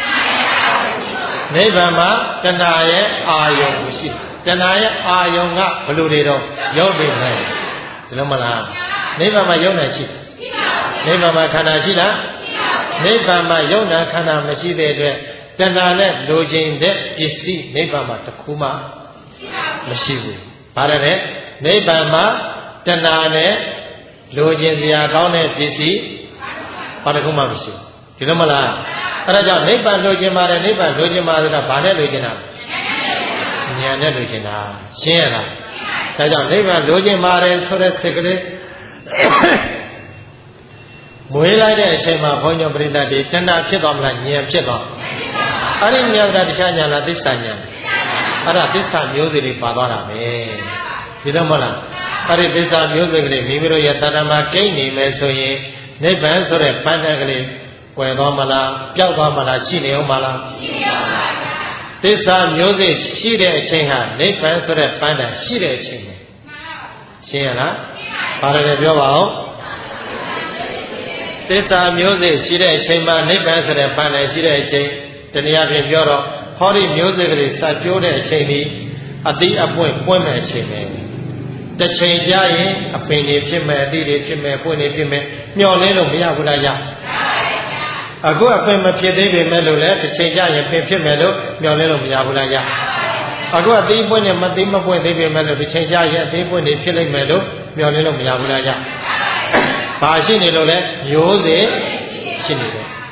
Nebama Tanaya Ayo Mashido. Tanaya Ayonga, Bludido, Yobi Man. Tilomala. Nebama Yona Ship. Nebama Kana Shila, Nebama Yona Kana Mashide, Tanane, Lojin, Isi, Nebama Takuma, Mashivu. Parane, Nebama, Tanane, Lojin, the Agone, Isi, Patakuma Mashiv. Kilomala, Raja, Neban Lojima, Neban Lojima, Bane Lojina, Niana Lojina, Siena, Raja, Neban Lojima, Sores Secret. Muela de Shema, Point of Brita, Tana Pidom, near Pidom. I didn't know that Shana this time. Ara this time usually Padana. Vidamala. Ari this time usually Mimiro Yatanama, Kane, Mesoye, Neban, or a Panagli, where Domala, Piagamala, Shineomala. This time music, she de Chinha, Neban, or a Panda, she de Chinha. Shiana, Paranabio. This time music, she de Chima, Neban, or a Panda, she de Chin, Tania Pioro, Hori music is such a chain, a deep appoint, women chain. The change, a penny, female, did female, pony, female, no little Miagudaya. A good appointment, David Mello, the change, and female, no little Miagudaya. A good deep point, and Madima point, David Mello, the change, and deep point, the filling mellow, no little Miagudaya. Pashini Lole, you the Shini.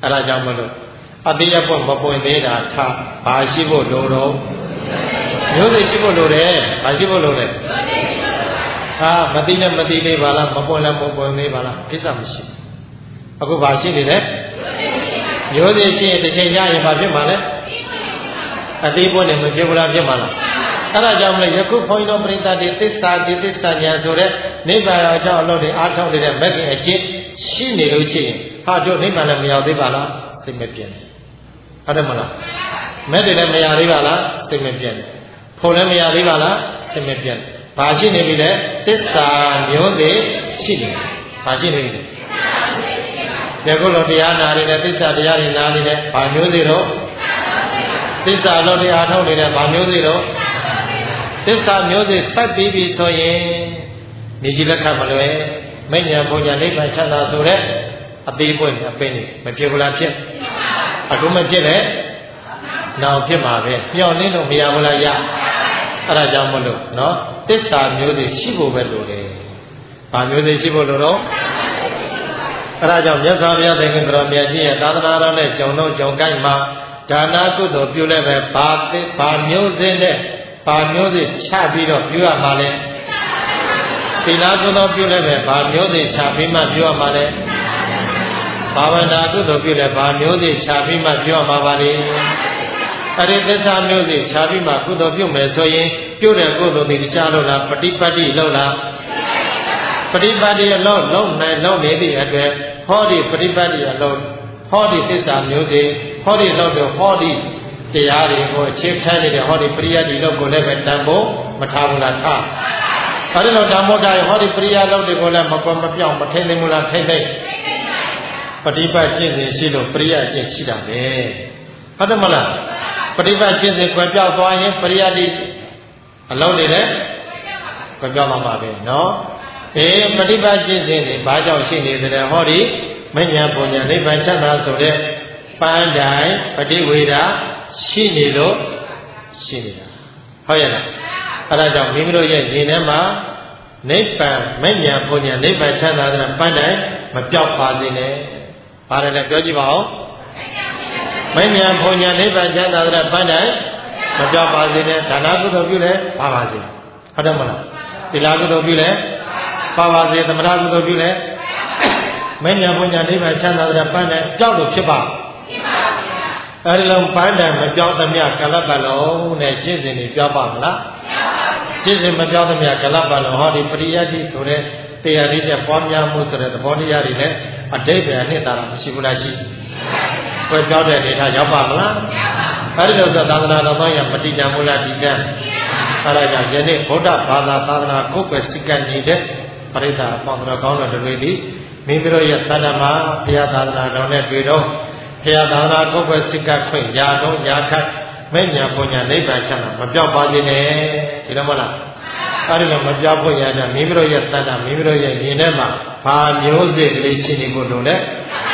အဲ့ဒါကြောင့်မလို့အတိယပွင့်မပွင့်သေးတာထားဘာရှိဖို့လိုတော့မျိုးစိရှိဖို့လိုတယ်ဘာရှိဖို့လိုလဲဟာမသိနဲ့မသိလေးပါလားမပွင့်လည်းမပွင့်သေးပါလားကိစ္စမရှိအခုဘာရှိနေလဲမျိုးစိရှိရင်တစ်ချိန်ရရင်ဘာဖြစ်မှာလဲအတိပွင့်နဲ့မဖြစ်ဘူးလားဖြစ်မှာလားအဲ့ဒါကြောင့်မလို့ယခုဘုန်းကြီးတို့ပရိသတ်တွေသစ္စာဒီသစ္စာဉာဏ်ဆိုတဲ့နိဗ္ဗာန်အကြောင်းအလုပ်တွေအားထုတ်နေတဲ့မဂ္ဂင်အကျင့်ရှိနေလို့ရှိရင်ဟာတို့နိဗ္ဗာန်လည်းမရောက်သေးပါလားစိတ်မပြည့်နဲ့ဟုတ်တယ်မလားမဲ့တွေလည်းမရသေးပါလားစိတ်မပြည့်နဲ့ဖို့လည်းမရသေးပါလားစိတ်မပြည့်နဲ့ဘာရှိနေပြီလဲသစ္စာမျိုးတွေရှိနေဘာရှိနေပြီလဲယခုလိုတရားနာနေတဲ့သစ္စာတရားတွေနာနေတဲ့ဘာမျိုးတွေတော့သစ္စာလို့တရားထုတ်နေတဲ့ဘာမျိုးတွေတော့သစ္စာမျိုးတွေစက်ပြီးပြီဆိုရင်နေကြီးလက်ခတ်မလွယ်မဉ္ဇဉ်ဘုံညာနိဗ္ဗာန်ချမ်းသာဆိုတဲ့အသေးပွင့်အပင်းနေမဖြစ်ဘူးလားဖြစ်အခုမဖြစ်လဲနောက်ဖြစ်မှာပဲညှော်နှင်းလို့မရဘူးလားရအဲ့ဒါကြောင့်မလို့နော်သစ္စာမျိုးတွေရှိဖို့ပဲလိုတယ်ဘာမျိုးတွေရှိဖို့လိုတော့အဲ့ဒါကြောင့်မြတ်စွာဘုရားသခင်တော်မြတ်ကြီးရဲ့သာသနာတော်နဲ့ဂျုံတော့ဂျုံကိုက်မှာဒါနကုသိုလ်ပြုလဲပဲဘာဘာမျိုးစင်းနဲ့ဘာမျိုးတွေချပြီးတော့ပြုရမှာလဲသီလကုသိုလ်ပြုလဲပဲဘာမျိုးတွေချပြီးမှပြုရမှာလဲဘာဝနာကုသိုလ်ပြုလဲဘာမျိုးတွေချပြီးမှပြုရမှာပါလေအဲ့ဒီသစ္စာမျိုးတွေချပြီးမှကုသိုလ်ပြုမယ်ဆိုရင်ပြုတဲ့ကုသိုလ်တွေကြားလို့လားပฏิပတ်တိလို့လားပฏิပတ်တိအလုံးလုံးနိုင်လုံးနေသည့်အတွက်ဟောဒီပฏิပတ်တိအလုံးဟောဒီသစ္စာမျိုးတွေဟောဒီလောက်တော့ဟောဒီတရားတွေကိုအခြေခံနေတဲ့ဟောဒီပရိယတ်ဒီလောက်ကိုလည်းပဲတန်ဖို့မထားဘူးလားထားအဲဒီလိုတန်ဖို့ထားရဟောဒီပရိယတ်လောက်တွေကိုလည်းမကွမပြောင်းမထိမ့်သိဘူးလားထိမ့်သိပฏิပတ်ကျင့်စဉ်ရှိလို့ပရိယတ်ကျင့်ရှိတာပဲဟုတ်တယ်မလားပฏิပတ်ကျင့်စဉ်ကွယ်ပြောက်သွားရင်ပရိယတ်ဒီအလုံးတွေလည်းကွယ်ပြောက်သွားမှာပဲနော်အေးပฏิပတ်ကျင့်စဉ်တွေဘာကြောင့်ရှိနေသလဲဟောဒီမဉ္ဇဉ်ပုံညာနိဗ္ဗာန်ချမ်းသာဆိုတဲ့ပန်းတိုင်ပฏิဝေဒရှိနေလို့ရှိနေတာဟုတ်ရဲ့လားအဲဒါကြောင့်မိမိတို့ရဲ့ရင်ထဲမှာနိဗ္ဗာန်မဉ္ဇဉ်ပုံညာနိဗ္ဗာန်ချမ်းသာတဲ့ပန်းတိုင်မပြောက်ပါစေနဲ့ပါတယ်လည်းပြောကြည့်ပါဦးမဉ္ဇဉ်ပုံညာနိဗ္ဗာန်ချမ်းသာတဲ့ပန်းတိုင်မပြောက်ပါစေနဲ့ဒါနကုသိုလ်ပြုလဲပါပါစေဟုတ်တယ်မလားသီလကုသိုလ်ပြုလဲပါပါစေသမထကုသိုလ်ပြုလဲမဉ္ဇဉ်ပုံညာနိဗ္ဗာန်ချမ်းသာတဲ့ပန်းတိုင်ကြောက်လို့ဖြစ်ပါဖြစ်ပါဗျာအဲဒီလုံးပန်းတိုင်မပြောင်းသမျှကလပ်ပတ်လုံးနဲ့ရှင်းစဉ်တွေပြောပါမလားရှင်းစဉ်မပြောင်းသမျှကလပ်ပတ်လုံးဟောဒီပရိယတ်တိဆိုတဲ့တရားလေးနဲ့ပွားများမှုဆိုတဲ့သဘောတရားတွေနဲ့အတိတ်ပဲအနှစ်သာရမရှိဘူးလားရှိကွယ်ပြောင်းတဲ့အနေထားရောက်ပါမလားအဲဒီလိုဆိုသာသနာတော်ဘာရမတိကြမူလားဒီကံအဲဒါကြောင့်ယနေ့ဗုဒ္ဓဘာသာသာသနာကိုယ်ပဲစိတ်ကနေတဲ့ပရိသတ်အပေါင်းတော်ကောင်းတော်တွေသည်မိမိတို့ရဲ့သတ္တမဘုရားသာသနာတော်နဲ့တွေ့တော့ဘုရားသာသနာကိုယ်ပဲစိတ်ကခွင့်ရာတော့ရာထမဉ္ဇဉ်ပုံညာနိဗ္ဗာန်ချမ်းသာမပြောက်ပါစေနဲ့ဒီလိုမလားအဲဒီလိုမပြောက်ဖို့ရကြမိမိတို့ရဲ့သတ္တမိမိတို့ရဲ့ရင်ထဲမှာဘာမျိုးစိတ်ကလေးရှိနေဖို့လိုလဲ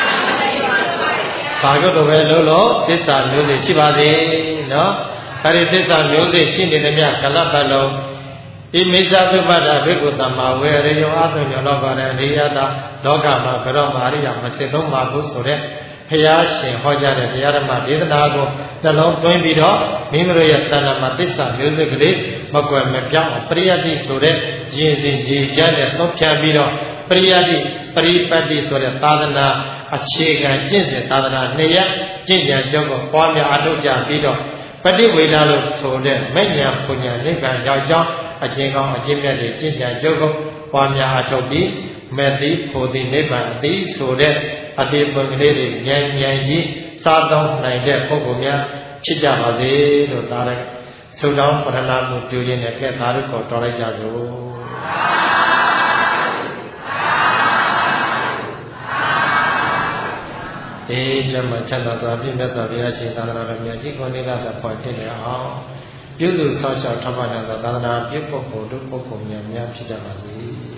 ဘာကြောင့်တော့ပဲလို့လို့သစ္စာမျိုးစိတ်ရှိပါစေနော်အဲဒီသစ္စာမျိုးစိတ်ရှိနေတဲ့မြတ်ကလပ်ပတ်လုံးဣမိစ္ဆသုပ္ပတ္တဘိက္ခုသမ္မာဝေရယောအသုညောလောကရဏိယတာလောကမှာကရောမာရိယမစစ်သုံးပါဘူးဆိုတဲ့ဘုရားရှင်ဟောကြားတဲ့တရားဓမ္မဒေသနာကိုနှလုံးသွင်းပြီးတော့မိမိတို့ရဲ့တဏ္ဍာမှာသစ္စာမျိုးစိတ်ကလေးမကွယ်မပြောင်းပရိယတ္တိဆိုတဲ့ရည်စည်ရည်ချမ်းတဲ့သုံးဖြတ်ပြီးတော့ပရိယတ္တိပရိပတ်တိဆိုတဲ့သာသနာအခြေခံကျင့်စဉ်သာသနာနှစ်ရပ်ကျင့်ကြံကြုံကိုပွားများအထောက်ကြပြီးတော့ပฏิဝေဒလို့ဆိုတဲ့မဉ္ဇဉ်ပုံညာနိဗ္ဗာန်ရောက်ကြောင်းအကျဉ်းကောင်းအကျဉ်းမြတ်တွေကျင့်ကြံကြုံကိုပွားများအထောက်ပြီးမဲ့တိဖို့တိနိဗ္ဗာန်အတိဆိုတဲ့အတိပံကလေးတွေဉာဏ်ဉာဏ်ကြီးစားသုံးနိုင်တဲ့ပုဂ္ဂိုလ်များဖြစ်ကြပါစေလို့ဒါလည်းဆုတောင်းပရဏမှုပြုရင်းနဲ့ကဲ့ဒါတို့ကိုတော်လိုက်ကြစို့အေးဓမ္မချမ်းသာစွာပြည့်မြတ်စွာဘုရားရှင်သာသနာတော်မြတ်ကြီးကိုနေလာတဲ့ပေါ်တင်နေအောင်ပြုစုဆောက်ရှောက်ထပ်ပါနိုင်သောသာသနာပြုပုဂ္ဂိုလ်တို့ပုဂ္ဂိုလ်များများဖြစ်ကြပါစေ